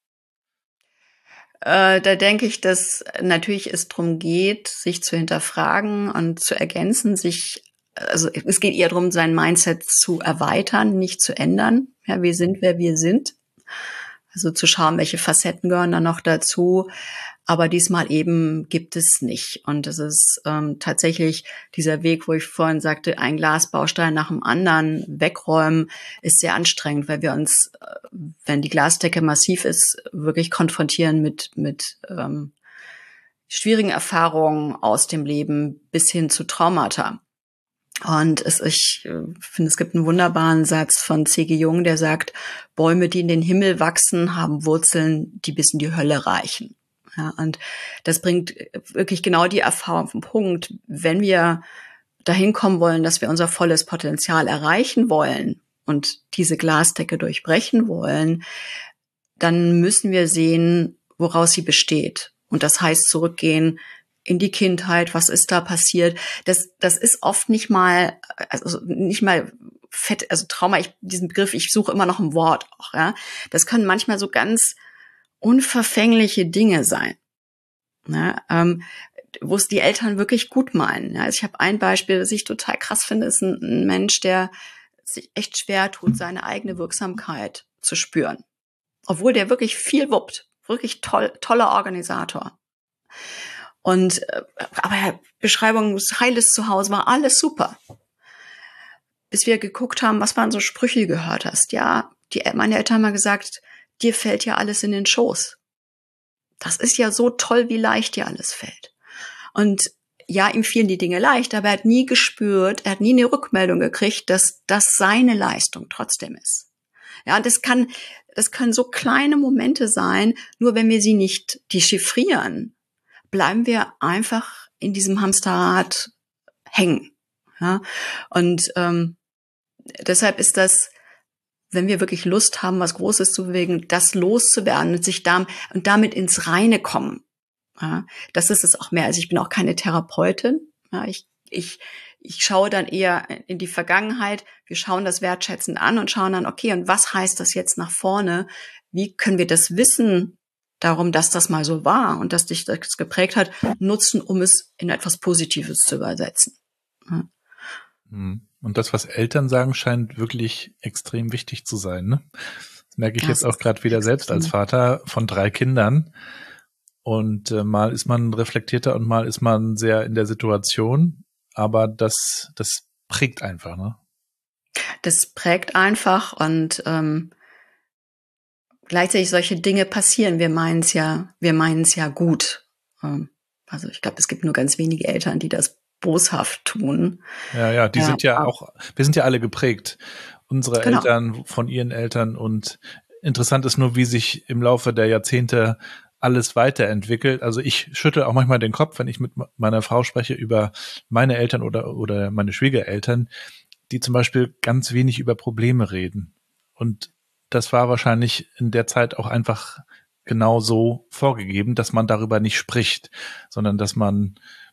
Da denke ich, dass natürlich es darum geht, sich zu hinterfragen und zu ergänzen, also es geht eher darum, sein Mindset zu erweitern, nicht zu ändern. Ja, wir sind, wer wir sind. Also zu schauen, welche Facetten gehören da noch dazu. Aber diesmal eben gibt es nicht. Und es ist tatsächlich dieser Weg, wo ich vorhin sagte, ein Glasbaustein nach dem anderen wegräumen, ist sehr anstrengend, weil wir uns, wenn die Glasdecke massiv ist, wirklich konfrontieren mit schwierigen Erfahrungen aus dem Leben bis hin zu Traumata. Und ich finde, es gibt einen wunderbaren Satz von C.G. Jung, der sagt, Bäume, die in den Himmel wachsen, haben Wurzeln, die bis in die Hölle reichen. Ja, und das bringt wirklich genau die Erfahrung auf den Punkt, wenn wir dahin kommen wollen, dass wir unser volles Potenzial erreichen wollen und diese Glasdecke durchbrechen wollen, dann müssen wir sehen, woraus sie besteht. Und das heißt zurückgehen in die Kindheit, was ist da passiert? Das ist oft nicht mal fett, also Trauma, diesen Begriff, ich suche immer noch ein Wort auch, ja. Das können manchmal so ganz unverfängliche Dinge sein, ne? Wo es die Eltern wirklich gut meinen. Ja. Also ich habe ein Beispiel, das ich total krass finde, ist ein Mensch, der sich echt schwer tut, seine eigene Wirksamkeit zu spüren. Obwohl der wirklich viel wuppt. Wirklich toller Organisator. Und aber Beschreibung, heiles Zuhause war alles super. Bis wir geguckt haben, was waren so Sprüche, die du gehört hast. Ja, meine Eltern haben mal gesagt, dir fällt ja alles in den Schoß. Das ist ja so toll, wie leicht dir alles fällt. Und ja, ihm fielen die Dinge leicht, aber er hat nie gespürt, er hat nie eine Rückmeldung gekriegt, dass das seine Leistung trotzdem ist. Ja, und das können so kleine Momente sein, nur wenn wir sie nicht dechiffrieren, bleiben wir einfach in diesem Hamsterrad hängen. Ja, und deshalb ist das, wenn wir wirklich Lust haben, was Großes zu bewegen, das loszuwerden und sich damit ins Reine kommen. Ja, das ist es auch mehr. Also ich bin auch keine Therapeutin. Ja, ich schaue dann eher in die Vergangenheit. Wir schauen das wertschätzend an und schauen dann, okay, und was heißt das jetzt nach vorne? Wie können wir das Wissen darum, dass das mal so war und dass dich das geprägt hat, nutzen, um es in etwas Positives zu übersetzen? Ja. Und das, was Eltern sagen, scheint wirklich extrem wichtig zu sein. Ne? Das merke ich Das jetzt auch gerade wieder selbst als Vater von 3 Kindern. Und mal ist man reflektierter und mal ist man sehr in der Situation. Aber das prägt einfach, ne? Das prägt einfach und gleichzeitig solche Dinge passieren. Wir meinen es ja gut. Also ich glaube, es gibt nur ganz wenige Eltern, die das boshaft tun. Ja, die sind ja auch, wir sind ja alle geprägt. Unsere Genau. Eltern von ihren Eltern, und interessant ist nur, wie sich im Laufe der Jahrzehnte alles weiterentwickelt. Also ich schüttel auch manchmal den Kopf, wenn ich mit meiner Frau spreche über meine Eltern oder meine Schwiegereltern, die zum Beispiel ganz wenig über Probleme reden. Und das war wahrscheinlich in der Zeit auch einfach genau so vorgegeben, dass man darüber nicht spricht, sondern dass man,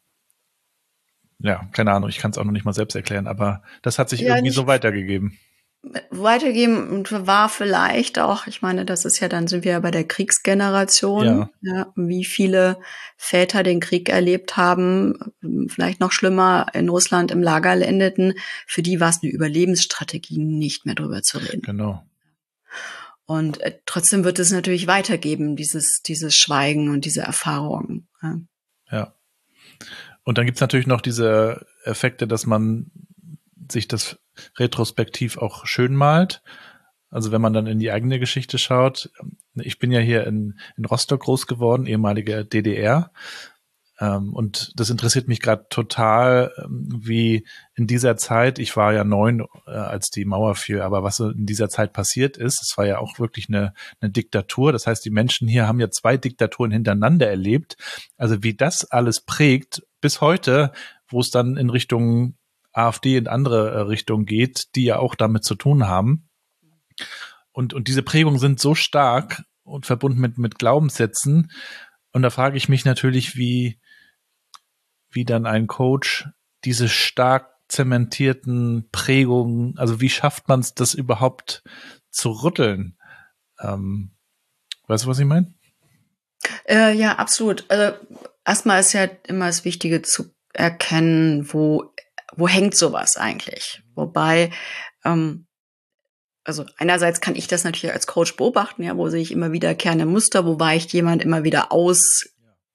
ja, keine Ahnung, ich kann es auch noch nicht mal selbst erklären, aber das hat sich irgendwie so weitergegeben. Weitergeben und war vielleicht auch, ich meine, das ist ja, dann sind wir ja bei der Kriegsgeneration, ja, wie viele Väter den Krieg erlebt haben, vielleicht noch schlimmer, in Russland im Lager landeten, für die war es eine Überlebensstrategie, nicht mehr drüber zu reden. Genau. Und trotzdem wird es natürlich weitergeben, dieses Schweigen und diese Erfahrungen. Ja. Und dann gibt's natürlich noch diese Effekte, dass man sich das retrospektiv auch schön malt. Also wenn man dann in die eigene Geschichte schaut. Ich bin ja hier in Rostock groß geworden, ehemalige DDR. Und das interessiert mich gerade total, wie in dieser Zeit, ich war ja 9, als die Mauer fiel, aber was so in dieser Zeit passiert ist, es war ja auch wirklich eine Diktatur. Das heißt, die Menschen hier haben ja 2 Diktaturen hintereinander erlebt. Also wie das alles prägt bis heute, wo es dann in Richtung AfD in andere Richtungen geht, die ja auch damit zu tun haben. Und diese Prägungen sind so stark und verbunden mit Glaubenssätzen. Und da frage ich mich natürlich, wie dann ein Coach diese stark zementierten Prägungen, also wie schafft man es, das überhaupt zu rütteln? Weißt du, was ich meine? Ja, absolut. Also erstmal ist ja immer das Wichtige zu erkennen, wo hängt sowas eigentlich? Wobei, also einerseits kann ich das natürlich als Coach beobachten, ja, wo sehe ich immer wiederkehrende Muster, wo weicht jemand immer wieder aus,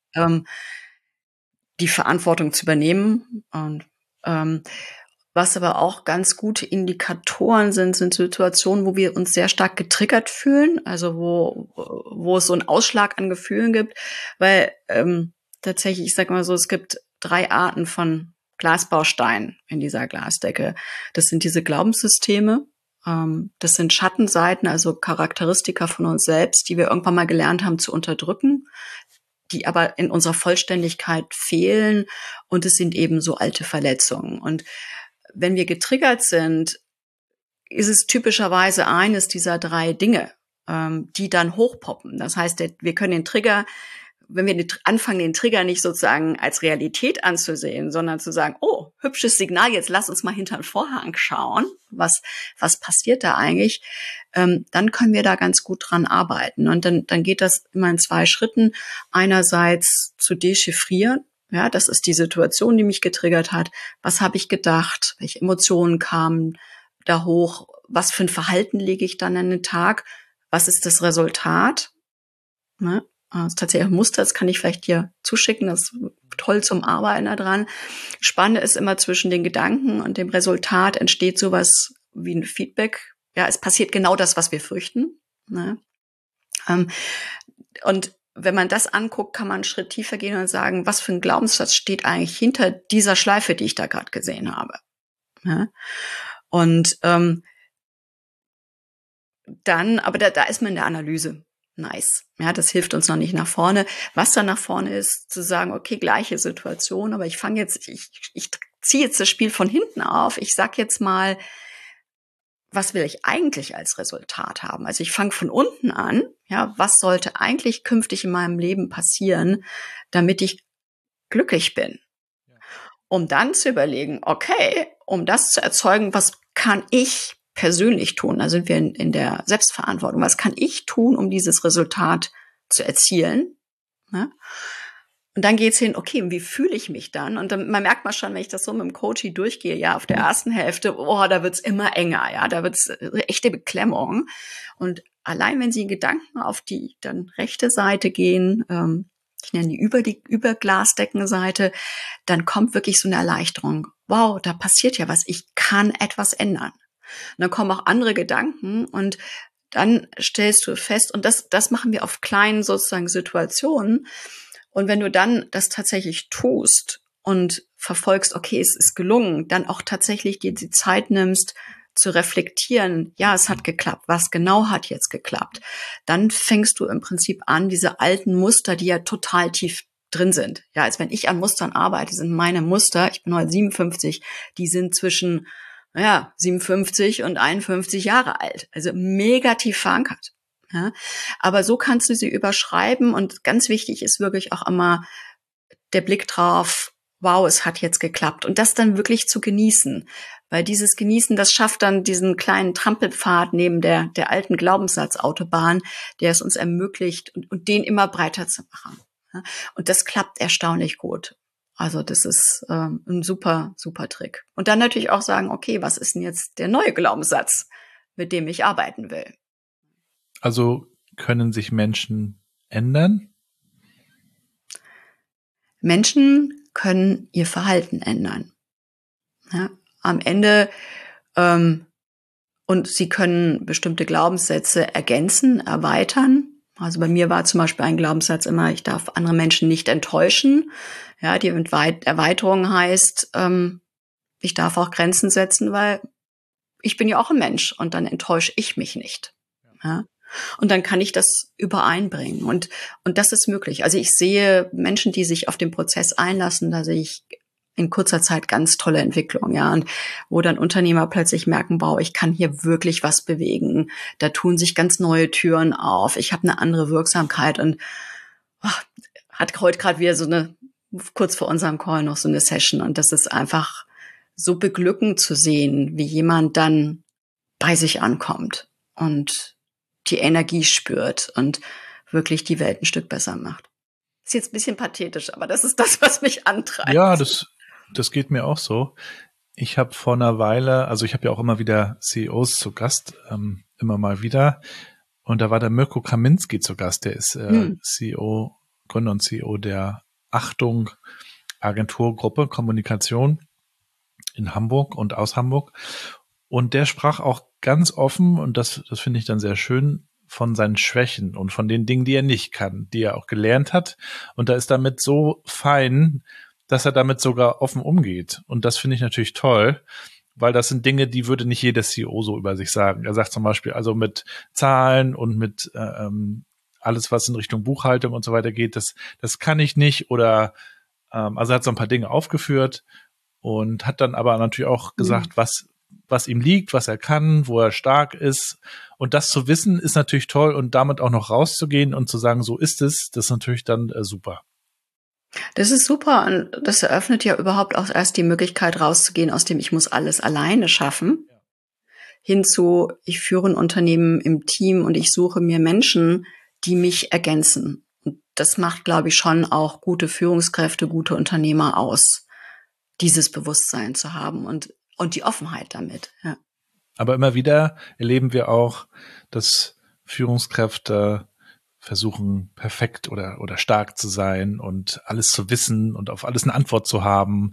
die Verantwortung zu übernehmen. Und was aber auch ganz gute Indikatoren sind Situationen, wo wir uns sehr stark getriggert fühlen, also wo es so einen Ausschlag an Gefühlen gibt, weil tatsächlich, ich sag mal so, es gibt 3 Arten von Glasbausteinen in dieser Glasdecke. Das sind diese Glaubenssysteme, das sind Schattenseiten, also Charakteristika von uns selbst, die wir irgendwann mal gelernt haben zu unterdrücken, die aber in unserer Vollständigkeit fehlen, und es sind eben so alte Verletzungen. Und wenn wir getriggert sind, ist es typischerweise eines dieser 3 Dinge, die dann hochpoppen. Das heißt, wir können den Trigger, wenn wir anfangen, den Trigger nicht sozusagen als Realität anzusehen, sondern zu sagen, oh, hübsches Signal, jetzt lass uns mal hinter den Vorhang schauen, was passiert da eigentlich, dann können wir da ganz gut dran arbeiten. Und dann geht das immer in 2 Schritten. Einerseits zu dechiffrieren, ja, das ist die Situation, die mich getriggert hat. Was habe ich gedacht? Welche Emotionen kamen da hoch? Was für ein Verhalten lege ich dann an den Tag? Was ist das Resultat? Ne? Das ist tatsächlich ein Muster, das kann ich vielleicht dir zuschicken, das ist toll zum Arbeiten daran. Spannend ist immer, zwischen den Gedanken und dem Resultat entsteht sowas wie ein Feedback. Ja, es passiert genau das, was wir fürchten. Ne? Und wenn man das anguckt, kann man einen Schritt tiefer gehen und sagen, was für ein Glaubenssatz steht eigentlich hinter dieser Schleife, die ich da gerade gesehen habe. Ja? Und dann, aber da ist man in der Analyse. Nice. Ja, das hilft uns noch nicht nach vorne. Was dann nach vorne ist, zu sagen, okay, gleiche Situation, aber ich ziehe jetzt das Spiel von hinten auf. Ich sag jetzt mal, was will ich eigentlich als Resultat haben? Also ich fange von unten an, ja, was sollte eigentlich künftig in meinem Leben passieren, damit ich glücklich bin? Um dann zu überlegen, okay, um das zu erzeugen, was kann ich persönlich tun? Da sind wir in der Selbstverantwortung. Was kann ich tun, um dieses Resultat zu erzielen? Ja? Und dann geht's hin, okay, wie fühle ich mich dann? Und dann, man merkt mal schon, wenn ich das so mit dem Coaching durchgehe, ja, auf der ersten Hälfte, da wird's immer enger, ja, da wird's echte Beklemmung. Und allein wenn Sie in Gedanken auf die dann rechte Seite gehen, ich nenne die Überglasdeckenseite, dann kommt wirklich so eine Erleichterung. Wow, da passiert ja was, ich kann etwas ändern. Und dann kommen auch andere Gedanken und dann stellst du fest, und das machen wir auf kleinen sozusagen Situationen. Und wenn du dann das tatsächlich tust und verfolgst, okay, es ist gelungen, dann auch tatsächlich dir die Zeit nimmst, zu reflektieren, ja, es hat geklappt, was genau hat jetzt geklappt, dann fängst du im Prinzip an, diese alten Muster, die ja total tief drin sind. Ja, als wenn ich an Mustern arbeite, sind meine Muster, ich bin heute 57, die sind zwischen 57 und 51 Jahre alt, also mega tief verankert. Ja, aber so kannst du sie überschreiben und ganz wichtig ist wirklich auch immer der Blick drauf, wow, es hat jetzt geklappt und das dann wirklich zu genießen, weil dieses Genießen, das schafft dann diesen kleinen Trampelpfad neben der alten Glaubenssatzautobahn, der es uns ermöglicht und den immer breiter zu machen. Ja, und das klappt erstaunlich gut. Also das ist ein super, super Trick. Und dann natürlich auch sagen, okay, was ist denn jetzt der neue Glaubenssatz, mit dem ich arbeiten will? Also können sich Menschen ändern? Menschen können ihr Verhalten ändern. Ja, am Ende und sie können bestimmte Glaubenssätze ergänzen, erweitern. Also bei mir war zum Beispiel ein Glaubenssatz immer, ich darf andere Menschen nicht enttäuschen. Ja, die Erweiterung heißt, ich darf auch Grenzen setzen, weil ich bin ja auch ein Mensch und dann enttäusche ich mich nicht. Ja. Und dann kann ich das übereinbringen. Und das ist möglich. Also ich sehe Menschen, die sich auf den Prozess einlassen, da sehe ich in kurzer Zeit ganz tolle Entwicklung, ja. Und wo dann Unternehmer plötzlich merken, wow, ich kann hier wirklich was bewegen. Da tun sich ganz neue Türen auf. Ich habe eine andere Wirksamkeit und hat heute gerade wieder kurz vor unserem Call noch so eine Session. Und das ist einfach so beglückend zu sehen, wie jemand dann bei sich ankommt und die Energie spürt und wirklich die Welt ein Stück besser macht. Ist jetzt ein bisschen pathetisch, aber das ist das, was mich antreibt. Ja, das geht mir auch so. Ich habe vor einer Weile, also ich habe ja auch immer wieder CEOs zu Gast, immer mal wieder. Und da war der Mirko Kaminski zu Gast, der ist CEO, Gründer und CEO der Achtung Agenturgruppe Kommunikation in Hamburg und aus Hamburg. Und der sprach auch ganz offen, und das finde ich dann sehr schön, von seinen Schwächen und von den Dingen, die er nicht kann, die er auch gelernt hat. Und da ist damit so fein, dass er damit sogar offen umgeht. Und das finde ich natürlich toll, weil das sind Dinge, die würde nicht jeder CEO so über sich sagen. Er sagt zum Beispiel, also mit Zahlen und mit alles, was in Richtung Buchhaltung und so weiter geht, das kann ich nicht. Oder also er hat so ein paar Dinge aufgeführt und hat dann aber natürlich auch gesagt, was ihm liegt, was er kann, wo er stark ist. Und das zu wissen, ist natürlich toll. Und damit auch noch rauszugehen und zu sagen, so ist es, das ist natürlich dann super. Das ist super. Und das eröffnet ja überhaupt auch erst die Möglichkeit, rauszugehen aus dem, ich muss alles alleine schaffen, hin zu, ich führe ein Unternehmen im Team und ich suche mir Menschen, die mich ergänzen. Und das macht, glaube ich, schon auch gute Führungskräfte, gute Unternehmer aus, dieses Bewusstsein zu haben und die Offenheit damit. Ja. Aber immer wieder erleben wir auch, dass Führungskräfte versuchen, perfekt oder stark zu sein und alles zu wissen und auf alles eine Antwort zu haben.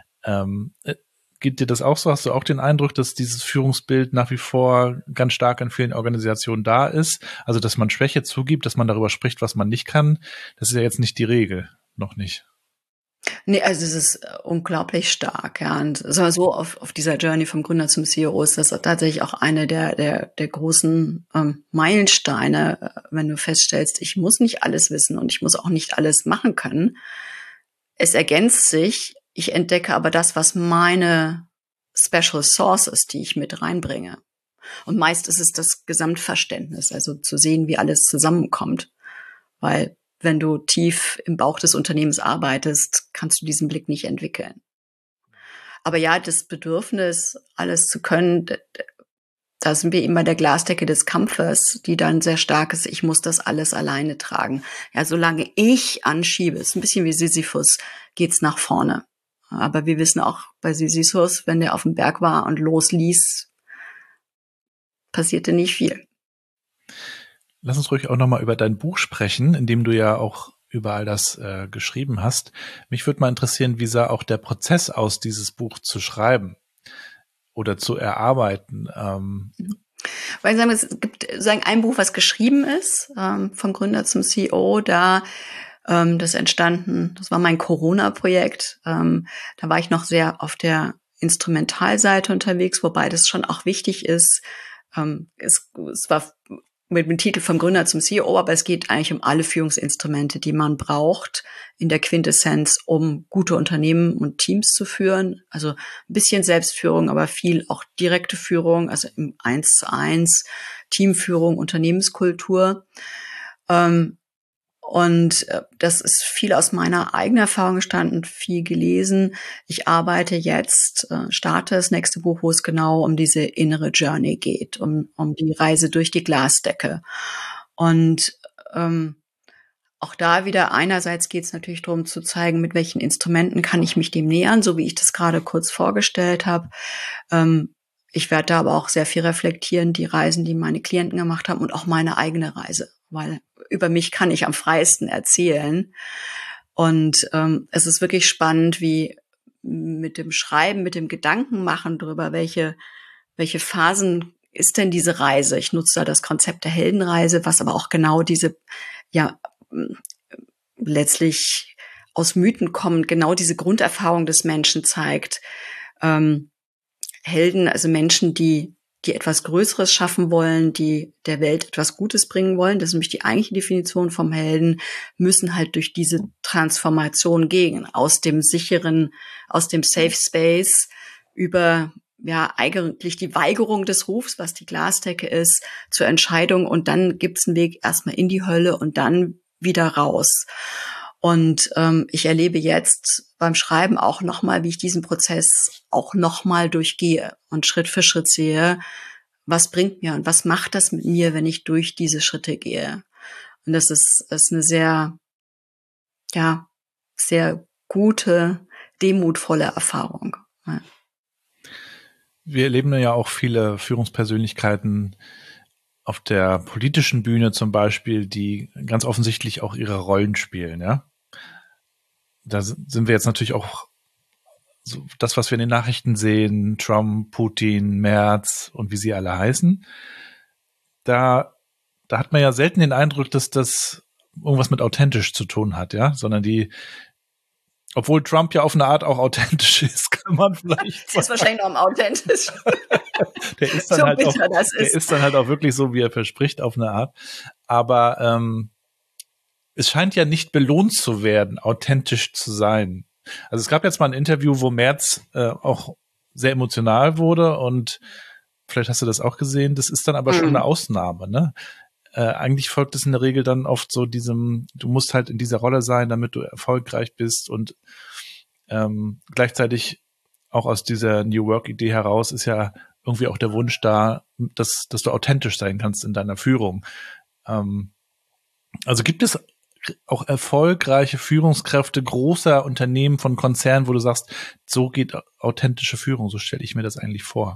Geht dir das auch so? Hast du auch den Eindruck, dass dieses Führungsbild nach wie vor ganz stark in vielen Organisationen da ist? Also, dass man Schwäche zugibt, dass man darüber spricht, was man nicht kann. Das ist ja jetzt nicht die Regel. Noch nicht. Nee, also es ist unglaublich stark, ja. Und so auf dieser Journey vom Gründer zum CEO ist das tatsächlich auch eine der großen Meilensteine, wenn du feststellst, ich muss nicht alles wissen und ich muss auch nicht alles machen können. Es ergänzt sich, ich entdecke aber das, was meine Special Source ist, die ich mit reinbringe. Und meist ist es das Gesamtverständnis, also zu sehen, wie alles zusammenkommt. Weil wenn du tief im Bauch des Unternehmens arbeitest, kannst du diesen Blick nicht entwickeln. Aber ja, das Bedürfnis, alles zu können, da sind wir eben bei der Glasdecke des Kampfes, die dann sehr stark ist, ich muss das alles alleine tragen. Ja, solange ich anschiebe, ist ein bisschen wie Sisyphus, geht's nach vorne. Aber wir wissen auch bei Sisyphus, wenn der auf dem Berg war und losließ, passierte nicht viel. Lass uns ruhig auch nochmal über dein Buch sprechen, in dem du ja auch über all das geschrieben hast. Mich würde mal interessieren, wie sah auch der Prozess aus, dieses Buch zu schreiben oder zu erarbeiten? Weil ich sagen, es gibt ein Buch, was geschrieben ist, vom Gründer zum CEO, das entstanden, das war mein Corona-Projekt. Da war ich noch sehr auf der Instrumentalseite unterwegs, wobei das schon auch wichtig ist. Es war mit dem Titel vom Gründer zum CEO, aber es geht eigentlich um alle Führungsinstrumente, die man braucht in der Quintessenz, um gute Unternehmen und Teams zu führen. Also ein bisschen Selbstführung, aber viel auch direkte Führung, also im 1:1, Teamführung, Unternehmenskultur. Und das ist viel aus meiner eigenen Erfahrung entstanden, viel gelesen. Ich arbeite jetzt, starte das nächste Buch, wo es genau um diese innere Journey geht, um die Reise durch die Glasdecke. Und auch da wieder einerseits geht es natürlich darum zu zeigen, mit welchen Instrumenten kann ich mich dem nähern, so wie ich das gerade kurz vorgestellt habe. Ich werde da aber auch sehr viel reflektieren, die Reisen, die meine Klienten gemacht haben und auch meine eigene Reise, weil über mich kann ich am freiesten erzählen. Und es ist wirklich spannend, wie mit dem Schreiben, mit dem Gedankenmachen darüber, welche Phasen ist denn diese Reise. Ich nutze da das Konzept der Heldenreise, was aber auch genau diese, ja, letztlich aus Mythen kommend, genau diese Grunderfahrung des Menschen zeigt. Helden, also Menschen, die etwas Größeres schaffen wollen, die der Welt etwas Gutes bringen wollen, das ist nämlich die eigentliche Definition vom Helden, müssen halt durch diese Transformation gehen, aus dem sicheren, aus dem Safe Space über, ja, eigentlich die Weigerung des Rufs, was die Glasdecke ist, zur Entscheidung, und dann gibt's einen Weg erstmal in die Hölle und dann wieder raus. Und ich erlebe jetzt beim Schreiben auch nochmal, wie ich diesen Prozess auch nochmal durchgehe und Schritt für Schritt sehe, was bringt mir und was macht das mit mir, wenn ich durch diese Schritte gehe. Und das ist eine sehr, ja, sehr gute, demutvolle Erfahrung. Ja. Wir erleben ja auch viele Führungspersönlichkeiten auf der politischen Bühne zum Beispiel, die ganz offensichtlich auch ihre Rollen spielen, ja. Da sind wir jetzt natürlich auch so das, was wir in den Nachrichten sehen, Trump, Putin, Merz und wie sie alle heißen. Da hat man ja selten den Eindruck, dass das irgendwas mit authentisch zu tun hat, ja, sondern obwohl Trump ja auf eine Art auch authentisch ist, kann man vielleicht sagen. Das ist wahrscheinlich noch authentisch. Der ist dann halt auch wirklich so, wie er verspricht, auf eine Art. Aber es scheint ja nicht belohnt zu werden, authentisch zu sein. Also es gab jetzt mal ein Interview, wo Merz auch sehr emotional wurde, und vielleicht hast du das auch gesehen. Das ist dann aber schon eine Ausnahme, ne? Eigentlich folgt es in der Regel dann oft so du musst halt in dieser Rolle sein, damit du erfolgreich bist, und gleichzeitig auch aus dieser New Work-Idee heraus ist ja irgendwie auch der Wunsch da, dass du authentisch sein kannst in deiner Führung. Also gibt es auch erfolgreiche Führungskräfte großer Unternehmen, von Konzernen, wo du sagst, so geht authentische Führung, so stelle ich mir das eigentlich vor?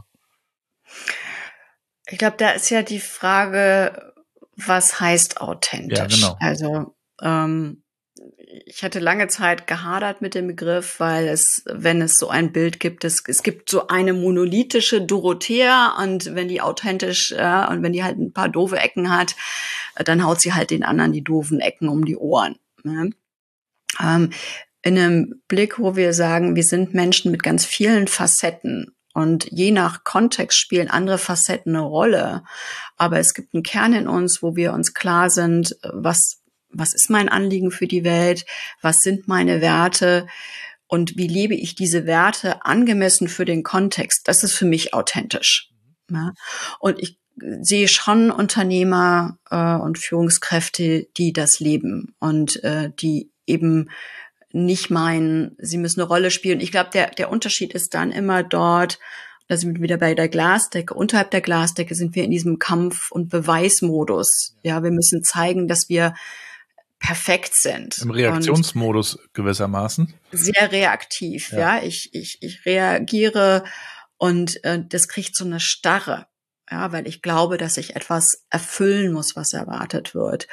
Ich glaube, da ist ja die Frage, was heißt authentisch? Ja, genau. Also ich hatte lange Zeit gehadert mit dem Begriff, weil wenn es so ein Bild gibt, es gibt so eine monolithische Dorothea, und wenn die authentisch und wenn die halt ein paar doofe Ecken hat, dann haut sie halt den anderen die doofen Ecken um die Ohren. Ne? In einem Blick, wo wir sagen, wir sind Menschen mit ganz vielen Facetten, und je nach Kontext spielen andere Facetten eine Rolle, aber es gibt einen Kern in uns, wo wir uns klar sind, was ist mein Anliegen für die Welt, was sind meine Werte und wie lebe ich diese Werte angemessen für den Kontext. Das ist für mich authentisch. Ja. Und ich sehe schon Unternehmer und Führungskräfte, die das leben und die eben nicht meinen, sie müssen eine Rolle spielen. Ich glaube, der Unterschied ist dann immer dort, da sind wir wieder bei der Glasdecke. Unterhalb der Glasdecke sind wir in diesem Kampf- und Beweismodus. Ja, wir müssen zeigen, dass wir perfekt sind. Im Reaktionsmodus gewissermaßen. Sehr reaktiv, ja. Ich reagiere und das kriegt so eine Starre. Ja, weil ich glaube, dass ich etwas erfüllen muss, was erwartet wird.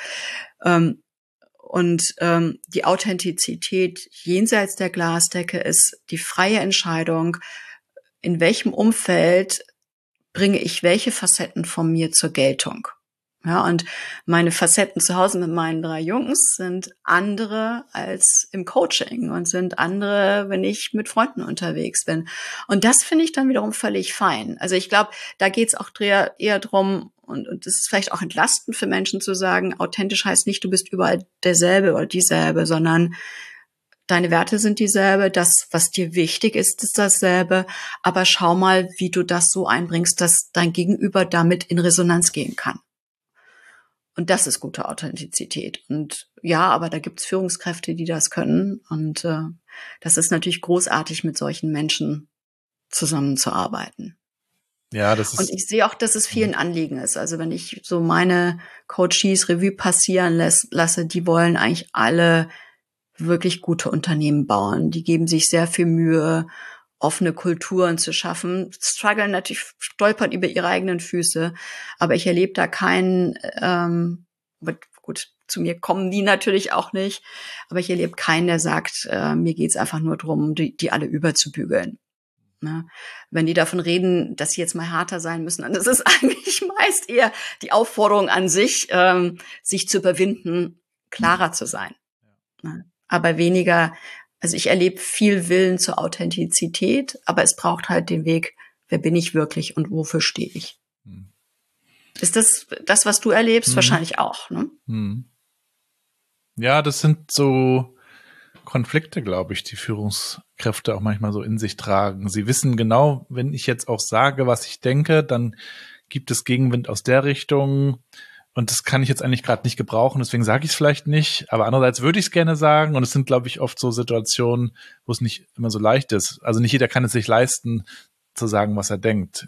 Die Authentizität jenseits der Glasdecke ist die freie Entscheidung, in welchem Umfeld bringe ich welche Facetten von mir zur Geltung. Ja, und meine Facetten zu Hause mit meinen 3 Jungs sind andere als im Coaching und sind andere, wenn ich mit Freunden unterwegs bin. Und das finde ich dann wiederum völlig fein. Also ich glaube, da geht es auch eher drum, und das ist vielleicht auch entlastend für Menschen zu sagen, authentisch heißt nicht, du bist überall derselbe oder dieselbe, sondern deine Werte sind dieselbe, das, was dir wichtig ist, ist dasselbe, aber schau mal, wie du das so einbringst, dass dein Gegenüber damit in Resonanz gehen kann. Und das ist gute Authentizität. Und ja, aber da gibt's Führungskräfte, die das können. Und das ist natürlich großartig, mit solchen Menschen zusammenzuarbeiten. Ja, das ist. Und ich sehe auch, dass es vielen Anliegen ist. Also wenn ich so meine Coaches Revue passieren lasse, die wollen eigentlich alle wirklich gute Unternehmen bauen. Die geben sich sehr viel Mühe, offene Kulturen zu schaffen, strugglen natürlich, stolpern über ihre eigenen Füße, aber ich erlebe da keinen, gut, zu mir kommen die natürlich auch nicht, aber ich erlebe keinen, der sagt, mir geht's einfach nur darum, die alle überzubügeln. Ne? Wenn die davon reden, dass sie jetzt mal härter sein müssen, dann ist es eigentlich meist eher die Aufforderung an sich, sich zu überwinden, klarer zu sein. Ne? Aber weniger. Also ich erlebe viel Willen zur Authentizität, aber es braucht halt den Weg, wer bin ich wirklich und wofür stehe ich? Ist das, was du erlebst? Wahrscheinlich auch, ne? Ja, das sind so Konflikte, glaube ich, die Führungskräfte auch manchmal so in sich tragen. Sie wissen genau, wenn ich jetzt auch sage, was ich denke, dann gibt es Gegenwind aus der Richtung. Und das kann ich jetzt eigentlich gerade nicht gebrauchen, deswegen sage ich es vielleicht nicht. Aber andererseits würde ich es gerne sagen. Und es sind, glaube ich, oft so Situationen, wo es nicht immer so leicht ist. Also nicht jeder kann es sich leisten, zu sagen, was er denkt.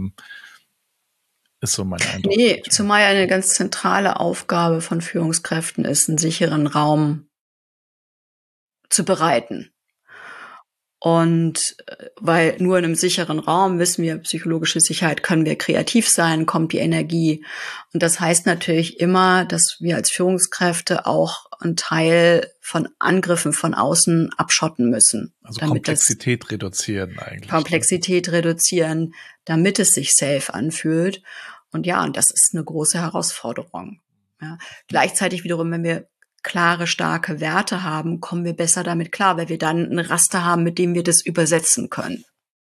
Ist so mein Eindruck. Nee, zumal eine ganz zentrale Aufgabe von Führungskräften ist, einen sicheren Raum zu bereiten. Und weil nur in einem sicheren Raum, wissen wir, psychologische Sicherheit, können wir kreativ sein, kommt die Energie. Und das heißt natürlich immer, dass wir als Führungskräfte auch einen Teil von Angriffen von außen abschotten müssen. Also Komplexität reduzieren eigentlich. Komplexität reduzieren, damit es sich safe anfühlt. Und ja, und das ist eine große Herausforderung. Ja. Gleichzeitig wiederum, wenn wir klare, starke Werte haben, kommen wir besser damit klar, weil wir dann ein Raster haben, mit dem wir das übersetzen können.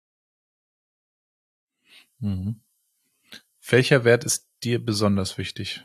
Mhm. Welcher Wert ist dir besonders wichtig?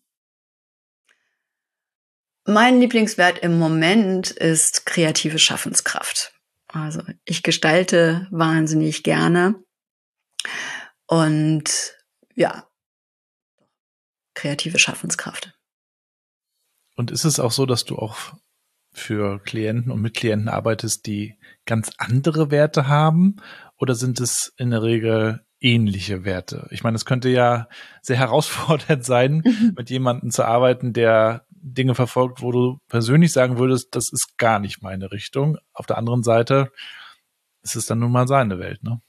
Mein Lieblingswert im Moment ist kreative Schaffenskraft. Also ich gestalte wahnsinnig gerne und ja, kreative Schaffenskraft. Und ist es auch so, dass du auch für Klienten und mit Klienten arbeitest, die ganz andere Werte haben? Oder sind es in der Regel ähnliche Werte? Ich meine, es könnte ja sehr herausfordernd sein, mit jemandem zu arbeiten, der Dinge verfolgt, wo du persönlich sagen würdest, das ist gar nicht meine Richtung. Auf der anderen Seite ist es dann nun mal seine Welt, ne?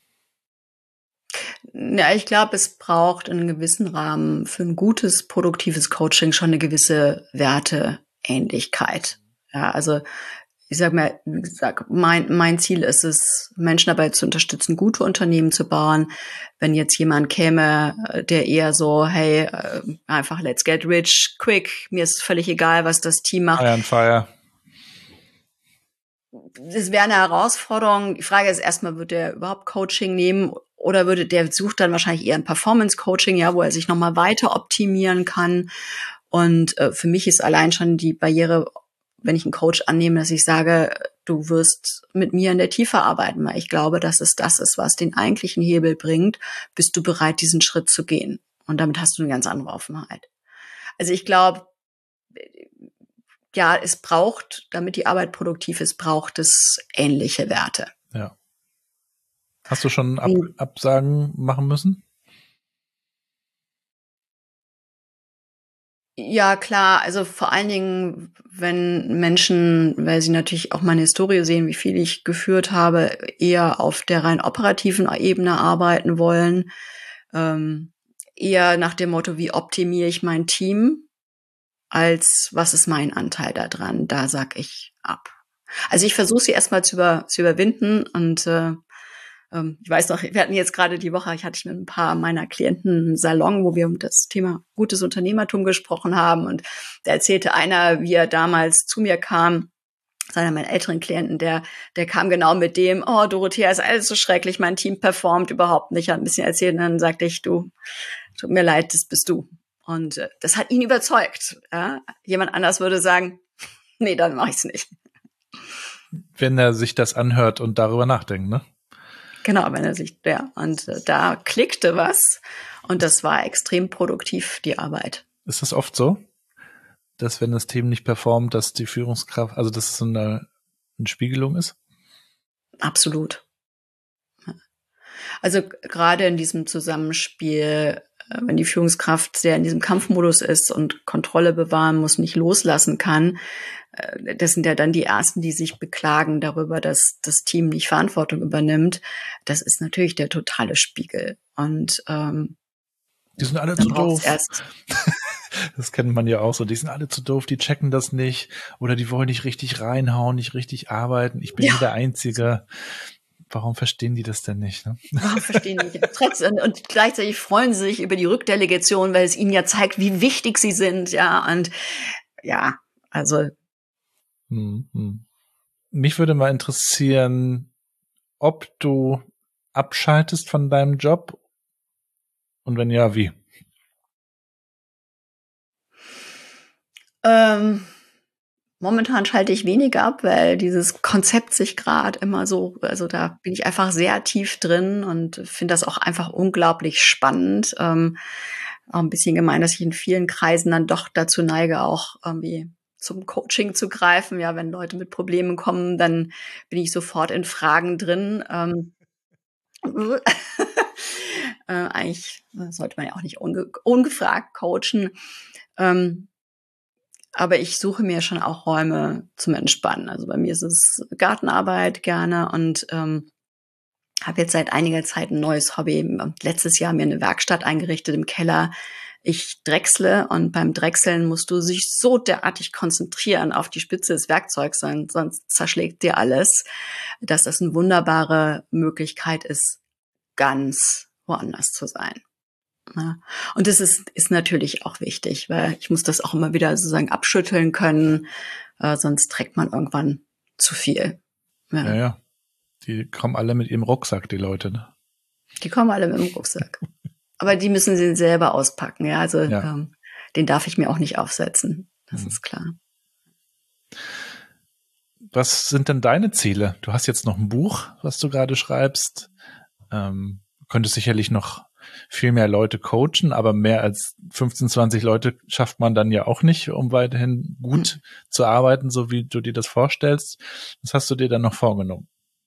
Ja, ich glaube, es braucht in einem gewissen Rahmen für ein gutes, produktives Coaching schon eine gewisse Werteähnlichkeit. Ja, also ich sag mal, wie gesagt, mein Ziel ist es, Menschen dabei zu unterstützen, gute Unternehmen zu bauen. Wenn jetzt jemand käme, der eher so, hey, einfach let's get rich, quick, mir ist völlig egal, was das Team macht. Fire. Das wäre eine Herausforderung. Die Frage ist erstmal, wird der überhaupt Coaching nehmen oder der sucht dann wahrscheinlich eher ein Performance-Coaching, ja, wo er sich nochmal weiter optimieren kann. Und für mich ist allein schon die Barriere, wenn ich einen Coach annehme, dass ich sage, du wirst mit mir in der Tiefe arbeiten, weil ich glaube, dass es das ist, was den eigentlichen Hebel bringt. Bist du bereit, diesen Schritt zu gehen? Und damit hast du eine ganz andere Offenheit. Also ich glaube, ja, es braucht, damit die Arbeit produktiv ist, braucht es ähnliche Werte. Ja. Hast du schon Absagen machen müssen? Ja, klar. Also vor allen Dingen, wenn Menschen, weil sie natürlich auch meine Historie sehen, wie viel ich geführt habe, eher auf der rein operativen Ebene arbeiten wollen, eher nach dem Motto, wie optimiere ich mein Team, als was ist mein Anteil da dran. Da sag ich ab. Also ich versuche sie erstmal zu überwinden und ich weiß noch, wir hatten jetzt gerade die Woche, hatte ich mit ein paar meiner Klienten einen Salon, wo wir um das Thema gutes Unternehmertum gesprochen haben. Und da erzählte einer, wie er damals zu mir kam, einer meiner älteren Klienten, der kam genau mit dem, oh, Dorothea, ist alles so schrecklich, mein Team performt überhaupt nicht. Hat ein bisschen erzählt und dann sagte ich, du, tut mir leid, das bist du. Und das hat ihn überzeugt. Ja? Jemand anders würde sagen, nee, dann mache ich es nicht. Wenn er sich das anhört und darüber nachdenkt, ne? Genau, wenn er sich, ja, und da klickte was und das war extrem produktiv, die Arbeit. Ist das oft so, dass wenn das Team nicht performt, dass die Führungskraft, also dass es so eine Spiegelung ist? Absolut. Also gerade in diesem Zusammenspiel, wenn die Führungskraft sehr in diesem Kampfmodus ist und Kontrolle bewahren muss, nicht loslassen kann, das sind ja dann die Ersten, die sich beklagen darüber, dass das Team nicht Verantwortung übernimmt. Das ist natürlich der totale Spiegel. Und die sind alle zu doof. Das kennt man ja auch so. Die sind alle zu doof, die checken das nicht oder die wollen nicht richtig reinhauen, nicht richtig arbeiten. Ich bin hier der Einzige. Warum verstehen die das denn nicht? Ne? Warum verstehen die das? Und gleichzeitig freuen sie sich über die Rückdelegation, weil es ihnen ja zeigt, wie wichtig sie sind. Ja, und ja, also. Mich würde mal interessieren, ob du abschaltest von deinem Job und wenn ja, wie? Momentan schalte ich weniger ab, weil dieses Konzept sich gerade immer so, also da bin ich einfach sehr tief drin und finde das auch einfach unglaublich spannend. Auch ein bisschen gemein, dass ich in vielen Kreisen dann doch dazu neige, auch irgendwie zum Coaching zu greifen. Ja, wenn Leute mit Problemen kommen, dann bin ich sofort in Fragen drin. Eigentlich sollte man ja auch nicht ungefragt coachen. Aber ich suche mir schon auch Räume zum Entspannen. Also bei mir ist es Gartenarbeit gerne und habe jetzt seit einiger Zeit ein neues Hobby. Letztes Jahr mir eine Werkstatt eingerichtet im Keller. Ich drechsle und beim Drechseln musst du dich so derartig konzentrieren auf die Spitze des Werkzeugs, sonst zerschlägt dir alles, dass das eine wunderbare Möglichkeit ist, ganz woanders zu sein. Ja. Und das ist natürlich auch wichtig, weil ich muss das auch immer wieder sozusagen abschütteln können, sonst trägt man irgendwann zu viel. Ja. Die kommen alle mit ihrem Rucksack, die Leute, ne? Die kommen alle mit dem Rucksack. Aber die müssen sie selber auspacken, ja. Also den darf ich mir auch nicht aufsetzen. Das ist klar. Was sind denn deine Ziele? Du hast jetzt noch ein Buch, was du gerade schreibst. Könntest sicherlich noch viel mehr Leute coachen, aber mehr als 15, 20 Leute schafft man dann ja auch nicht, um weiterhin gut zu arbeiten, so wie du dir das vorstellst. Was hast du dir dann noch vorgenommen?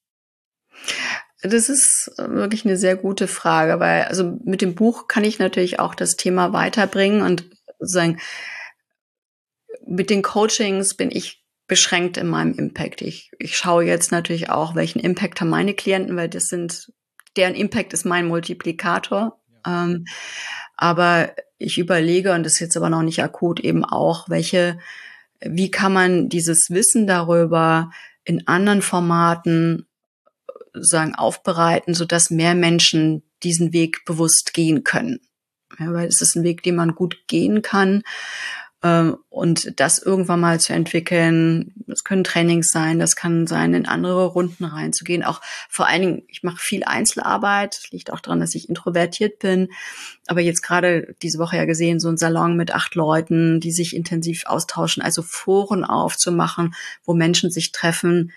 Das ist wirklich eine sehr gute Frage, weil also mit dem Buch kann ich natürlich auch das Thema weiterbringen und sagen, mit den Coachings bin ich beschränkt in meinem Impact. Ich schaue jetzt natürlich auch, welchen Impact haben meine Klienten, weil deren Impact ist mein Multiplikator. Aber ich überlege, und das ist jetzt aber noch nicht akut, eben auch, wie kann man dieses Wissen darüber in anderen Formaten sagen aufbereiten, so dass mehr Menschen diesen Weg bewusst gehen können. Ja, weil es ist ein Weg, den man gut gehen kann. Und das irgendwann mal zu entwickeln, das können Trainings sein, das kann sein, in andere Runden reinzugehen. Auch vor allen Dingen, ich mache viel Einzelarbeit, das liegt auch daran, dass ich introvertiert bin. Aber jetzt gerade diese Woche ja gesehen, so ein Salon mit 8 Leuten, die sich intensiv austauschen, also Foren aufzumachen, wo Menschen sich treffen,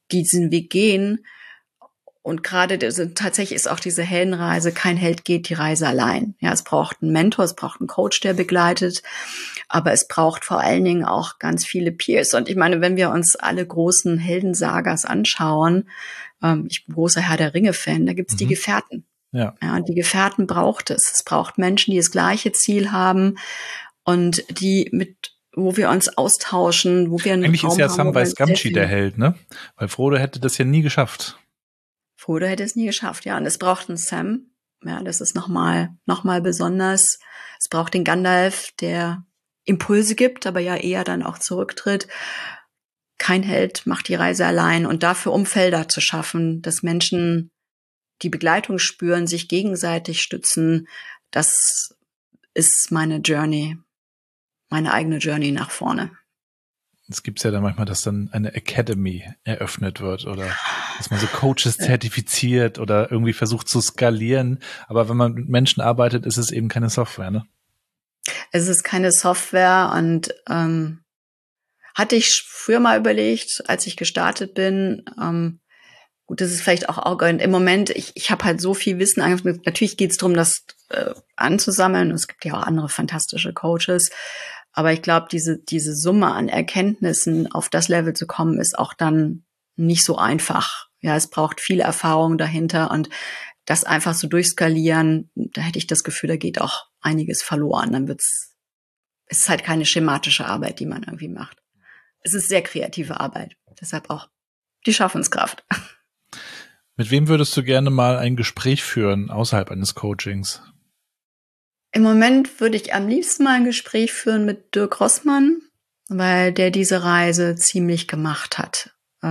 diesen Weg gehen. Und gerade tatsächlich ist auch diese Heldenreise, kein Held geht die Reise allein. Ja, es braucht einen Mentor, es braucht einen Coach, der begleitet, aber es braucht vor allen Dingen auch ganz viele Peers. Und ich meine, wenn wir uns alle großen Heldensagas anschauen, ich bin großer Herr der Ringe-Fan, da gibt's die Gefährten. Ja, und die Gefährten braucht es. Es braucht Menschen, die das gleiche Ziel haben und wo wir uns austauschen, wo wir einen Eigentlich Raum ist ja haben, Samwise Gamgee der Held, ne? Weil Frodo hätte das ja nie geschafft. Frodo hätte es nie geschafft, ja. Und es braucht einen Sam. Ja, das ist noch mal besonders. Es braucht den Gandalf, der Impulse gibt, aber ja eher dann auch zurücktritt. Kein Held macht die Reise allein. Und dafür Umfelder zu schaffen, dass Menschen die Begleitung spüren, sich gegenseitig stützen, das ist meine Journey, meine eigene Journey nach vorne. Es gibt ja dann manchmal, dass dann eine Academy eröffnet wird oder dass man so Coaches zertifiziert oder irgendwie versucht zu skalieren. Aber wenn man mit Menschen arbeitet, ist es eben keine Software, ne? Es ist keine Software und hatte ich früher mal überlegt, als ich gestartet bin. Gut, das ist vielleicht auch im Moment, ich habe halt so viel Wissen angefangen. Natürlich geht es darum, das anzusammeln. Es gibt ja auch andere fantastische Coaches. Aber ich glaube, diese Summe an Erkenntnissen auf das Level zu kommen, ist auch dann nicht so einfach. Ja, es braucht viel Erfahrung dahinter und das einfach so durchskalieren, da hätte ich das Gefühl, da geht auch einiges verloren. Dann es ist halt keine schematische Arbeit, die man irgendwie macht. Es ist sehr kreative Arbeit. Deshalb auch die Schaffenskraft. Mit wem würdest du gerne mal ein Gespräch führen außerhalb eines Coachings? Im Moment würde ich am liebsten mal ein Gespräch führen mit Dirk Rossmann, weil der diese Reise ziemlich gemacht hat.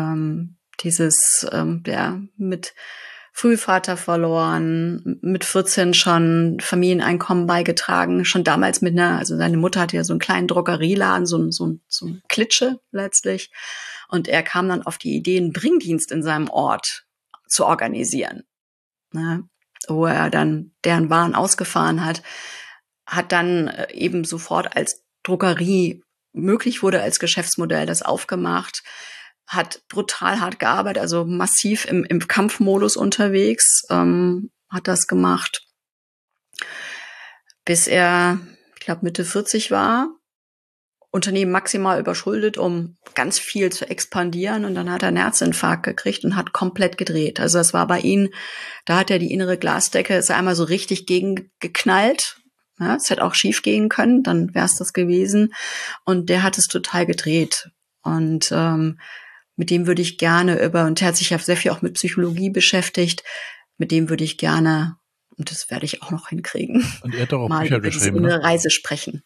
Der mit Frühvater verloren, mit 14 schon Familieneinkommen beigetragen, schon damals also seine Mutter hatte ja so einen kleinen Drogerieladen, so ein Klitsche letztlich. Und er kam dann auf die Idee, einen Bringdienst in seinem Ort zu organisieren, ne? Wo er dann deren Waren ausgefahren hat dann eben sofort als Drogerie möglich wurde, als Geschäftsmodell das aufgemacht, hat brutal hart gearbeitet, also massiv im Kampfmodus unterwegs, hat das gemacht, bis er, ich glaube, Mitte 40 war, Unternehmen maximal überschuldet, um ganz viel zu expandieren. Und dann hat er einen Herzinfarkt gekriegt und hat komplett gedreht. Also das war bei ihm, da hat er die innere Glasdecke, ist er einmal so richtig gegengeknallt. Ja, es hätte auch schief gehen können, dann wäre es das gewesen. Und der hat es total gedreht. Und mit dem würde ich gerne und er hat sich ja sehr viel auch mit Psychologie beschäftigt, mit dem würde ich gerne, und das werde ich auch noch hinkriegen, und er hat doch auch mal Bücher über diese geschrieben, innere ne? Reise sprechen.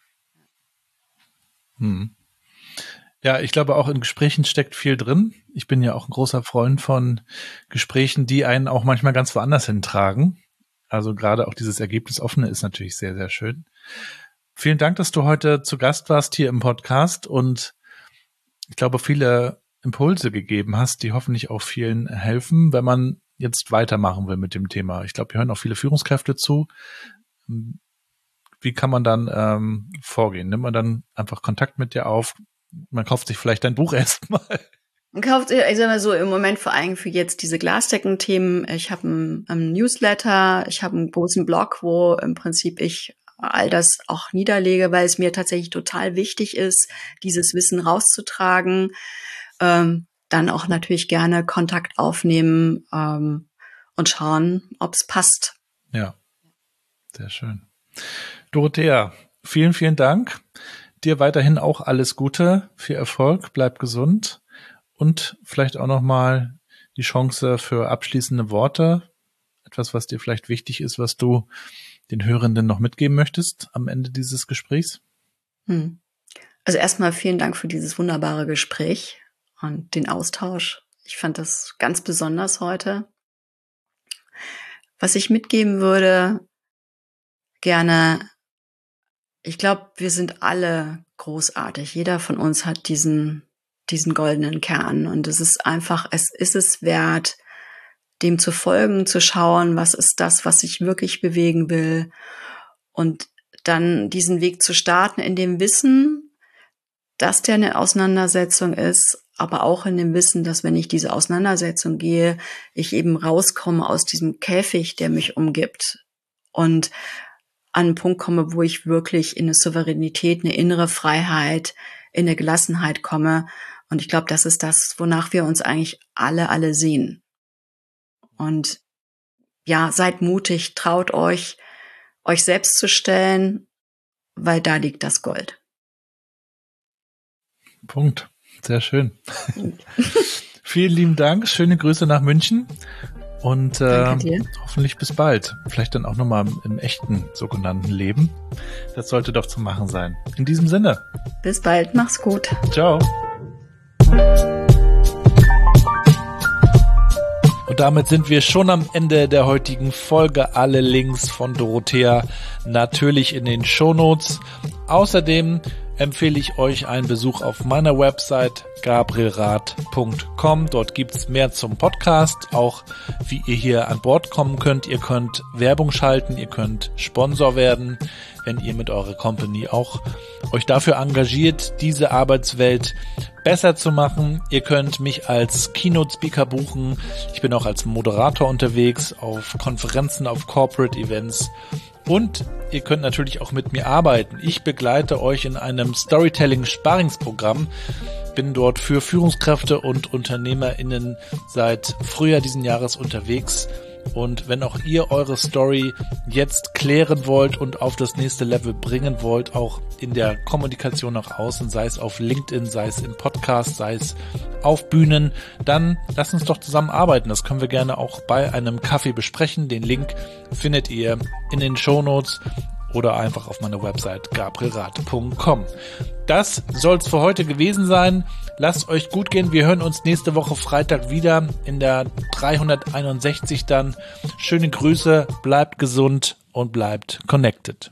Ja, ich glaube, auch in Gesprächen steckt viel drin. Ich bin ja auch ein großer Freund von Gesprächen, die einen auch manchmal ganz woanders hintragen. Also gerade auch dieses Ergebnisoffene ist natürlich sehr, sehr schön. Vielen Dank, dass du heute zu Gast warst hier im Podcast und ich glaube, viele Impulse gegeben hast, die hoffentlich auch vielen helfen, wenn man jetzt weitermachen will mit dem Thema. Ich glaube, hier hören auch viele Führungskräfte zu. Wie kann man dann vorgehen? Nimmt man dann einfach Kontakt mit dir auf? Man kauft sich vielleicht dein Buch erstmal. Man kauft, ich sag mal so, im Moment vor allem für jetzt diese Glasdecken-Themen. Ich habe einen Newsletter, ich habe einen großen Blog, wo im Prinzip ich all das auch niederlege, weil es mir tatsächlich total wichtig ist, dieses Wissen rauszutragen. Dann auch natürlich gerne Kontakt aufnehmen und schauen, ob es passt. Ja, sehr schön. Dorothea, vielen, vielen Dank. Dir weiterhin auch alles Gute, viel Erfolg, bleib gesund und vielleicht auch nochmal die Chance für abschließende Worte. Etwas, was dir vielleicht wichtig ist, was du den Hörenden noch mitgeben möchtest am Ende dieses Gesprächs. Also erstmal vielen Dank für dieses wunderbare Gespräch und den Austausch. Ich fand das ganz besonders heute. Was ich mitgeben würde, gerne, ich glaube, wir sind alle großartig. Jeder von uns hat diesen goldenen Kern und es ist es wert, dem zu folgen, zu schauen, was ist das, was ich wirklich bewegen will und dann diesen Weg zu starten in dem Wissen, dass der eine Auseinandersetzung ist, aber auch in dem Wissen, dass wenn ich diese Auseinandersetzung gehe, ich eben rauskomme aus diesem Käfig, der mich umgibt und an einen Punkt komme, wo ich wirklich in eine Souveränität, eine innere Freiheit, in eine Gelassenheit komme. Und ich glaube, das ist das, wonach wir uns eigentlich alle sehen. Und ja, seid mutig, traut euch selbst zu stellen, weil da liegt das Gold. Punkt. Sehr schön. Vielen lieben Dank. Schöne Grüße nach München. Und hoffentlich bis bald. Vielleicht dann auch nochmal im echten sogenannten Leben. Das sollte doch zu machen sein. In diesem Sinne. Bis bald. Mach's gut. Ciao. Und damit sind wir schon am Ende der heutigen Folge. Alle Links von Dorothea natürlich in den Shownotes. Außerdem empfehle ich euch einen Besuch auf meiner Website gabrielrath.com. Dort gibt's mehr zum Podcast, auch wie ihr hier an Bord kommen könnt. Ihr könnt Werbung schalten, ihr könnt Sponsor werden, wenn ihr mit eurer Company auch euch dafür engagiert, diese Arbeitswelt besser zu machen. Ihr könnt mich als Keynote-Speaker buchen. Ich bin auch als Moderator unterwegs auf Konferenzen, auf Corporate Events. Und ihr könnt natürlich auch mit mir arbeiten. Ich begleite euch in einem Storytelling-Sparringsprogramm, bin dort für Führungskräfte und UnternehmerInnen seit Frühjahr diesen Jahres unterwegs. Und wenn auch ihr eure Story jetzt klären wollt und auf das nächste Level bringen wollt, auch in der Kommunikation nach außen, sei es auf LinkedIn, sei es im Podcast, sei es auf Bühnen, dann lasst uns doch zusammen arbeiten. Das können wir gerne auch bei einem Kaffee besprechen. Den Link findet ihr in den Shownotes oder einfach auf meiner Website gabrielrath.com. Das soll's für heute gewesen sein. Lasst euch gut gehen. Wir hören uns nächste Woche Freitag wieder in der 361 dann. Schöne Grüße, bleibt gesund und bleibt connected.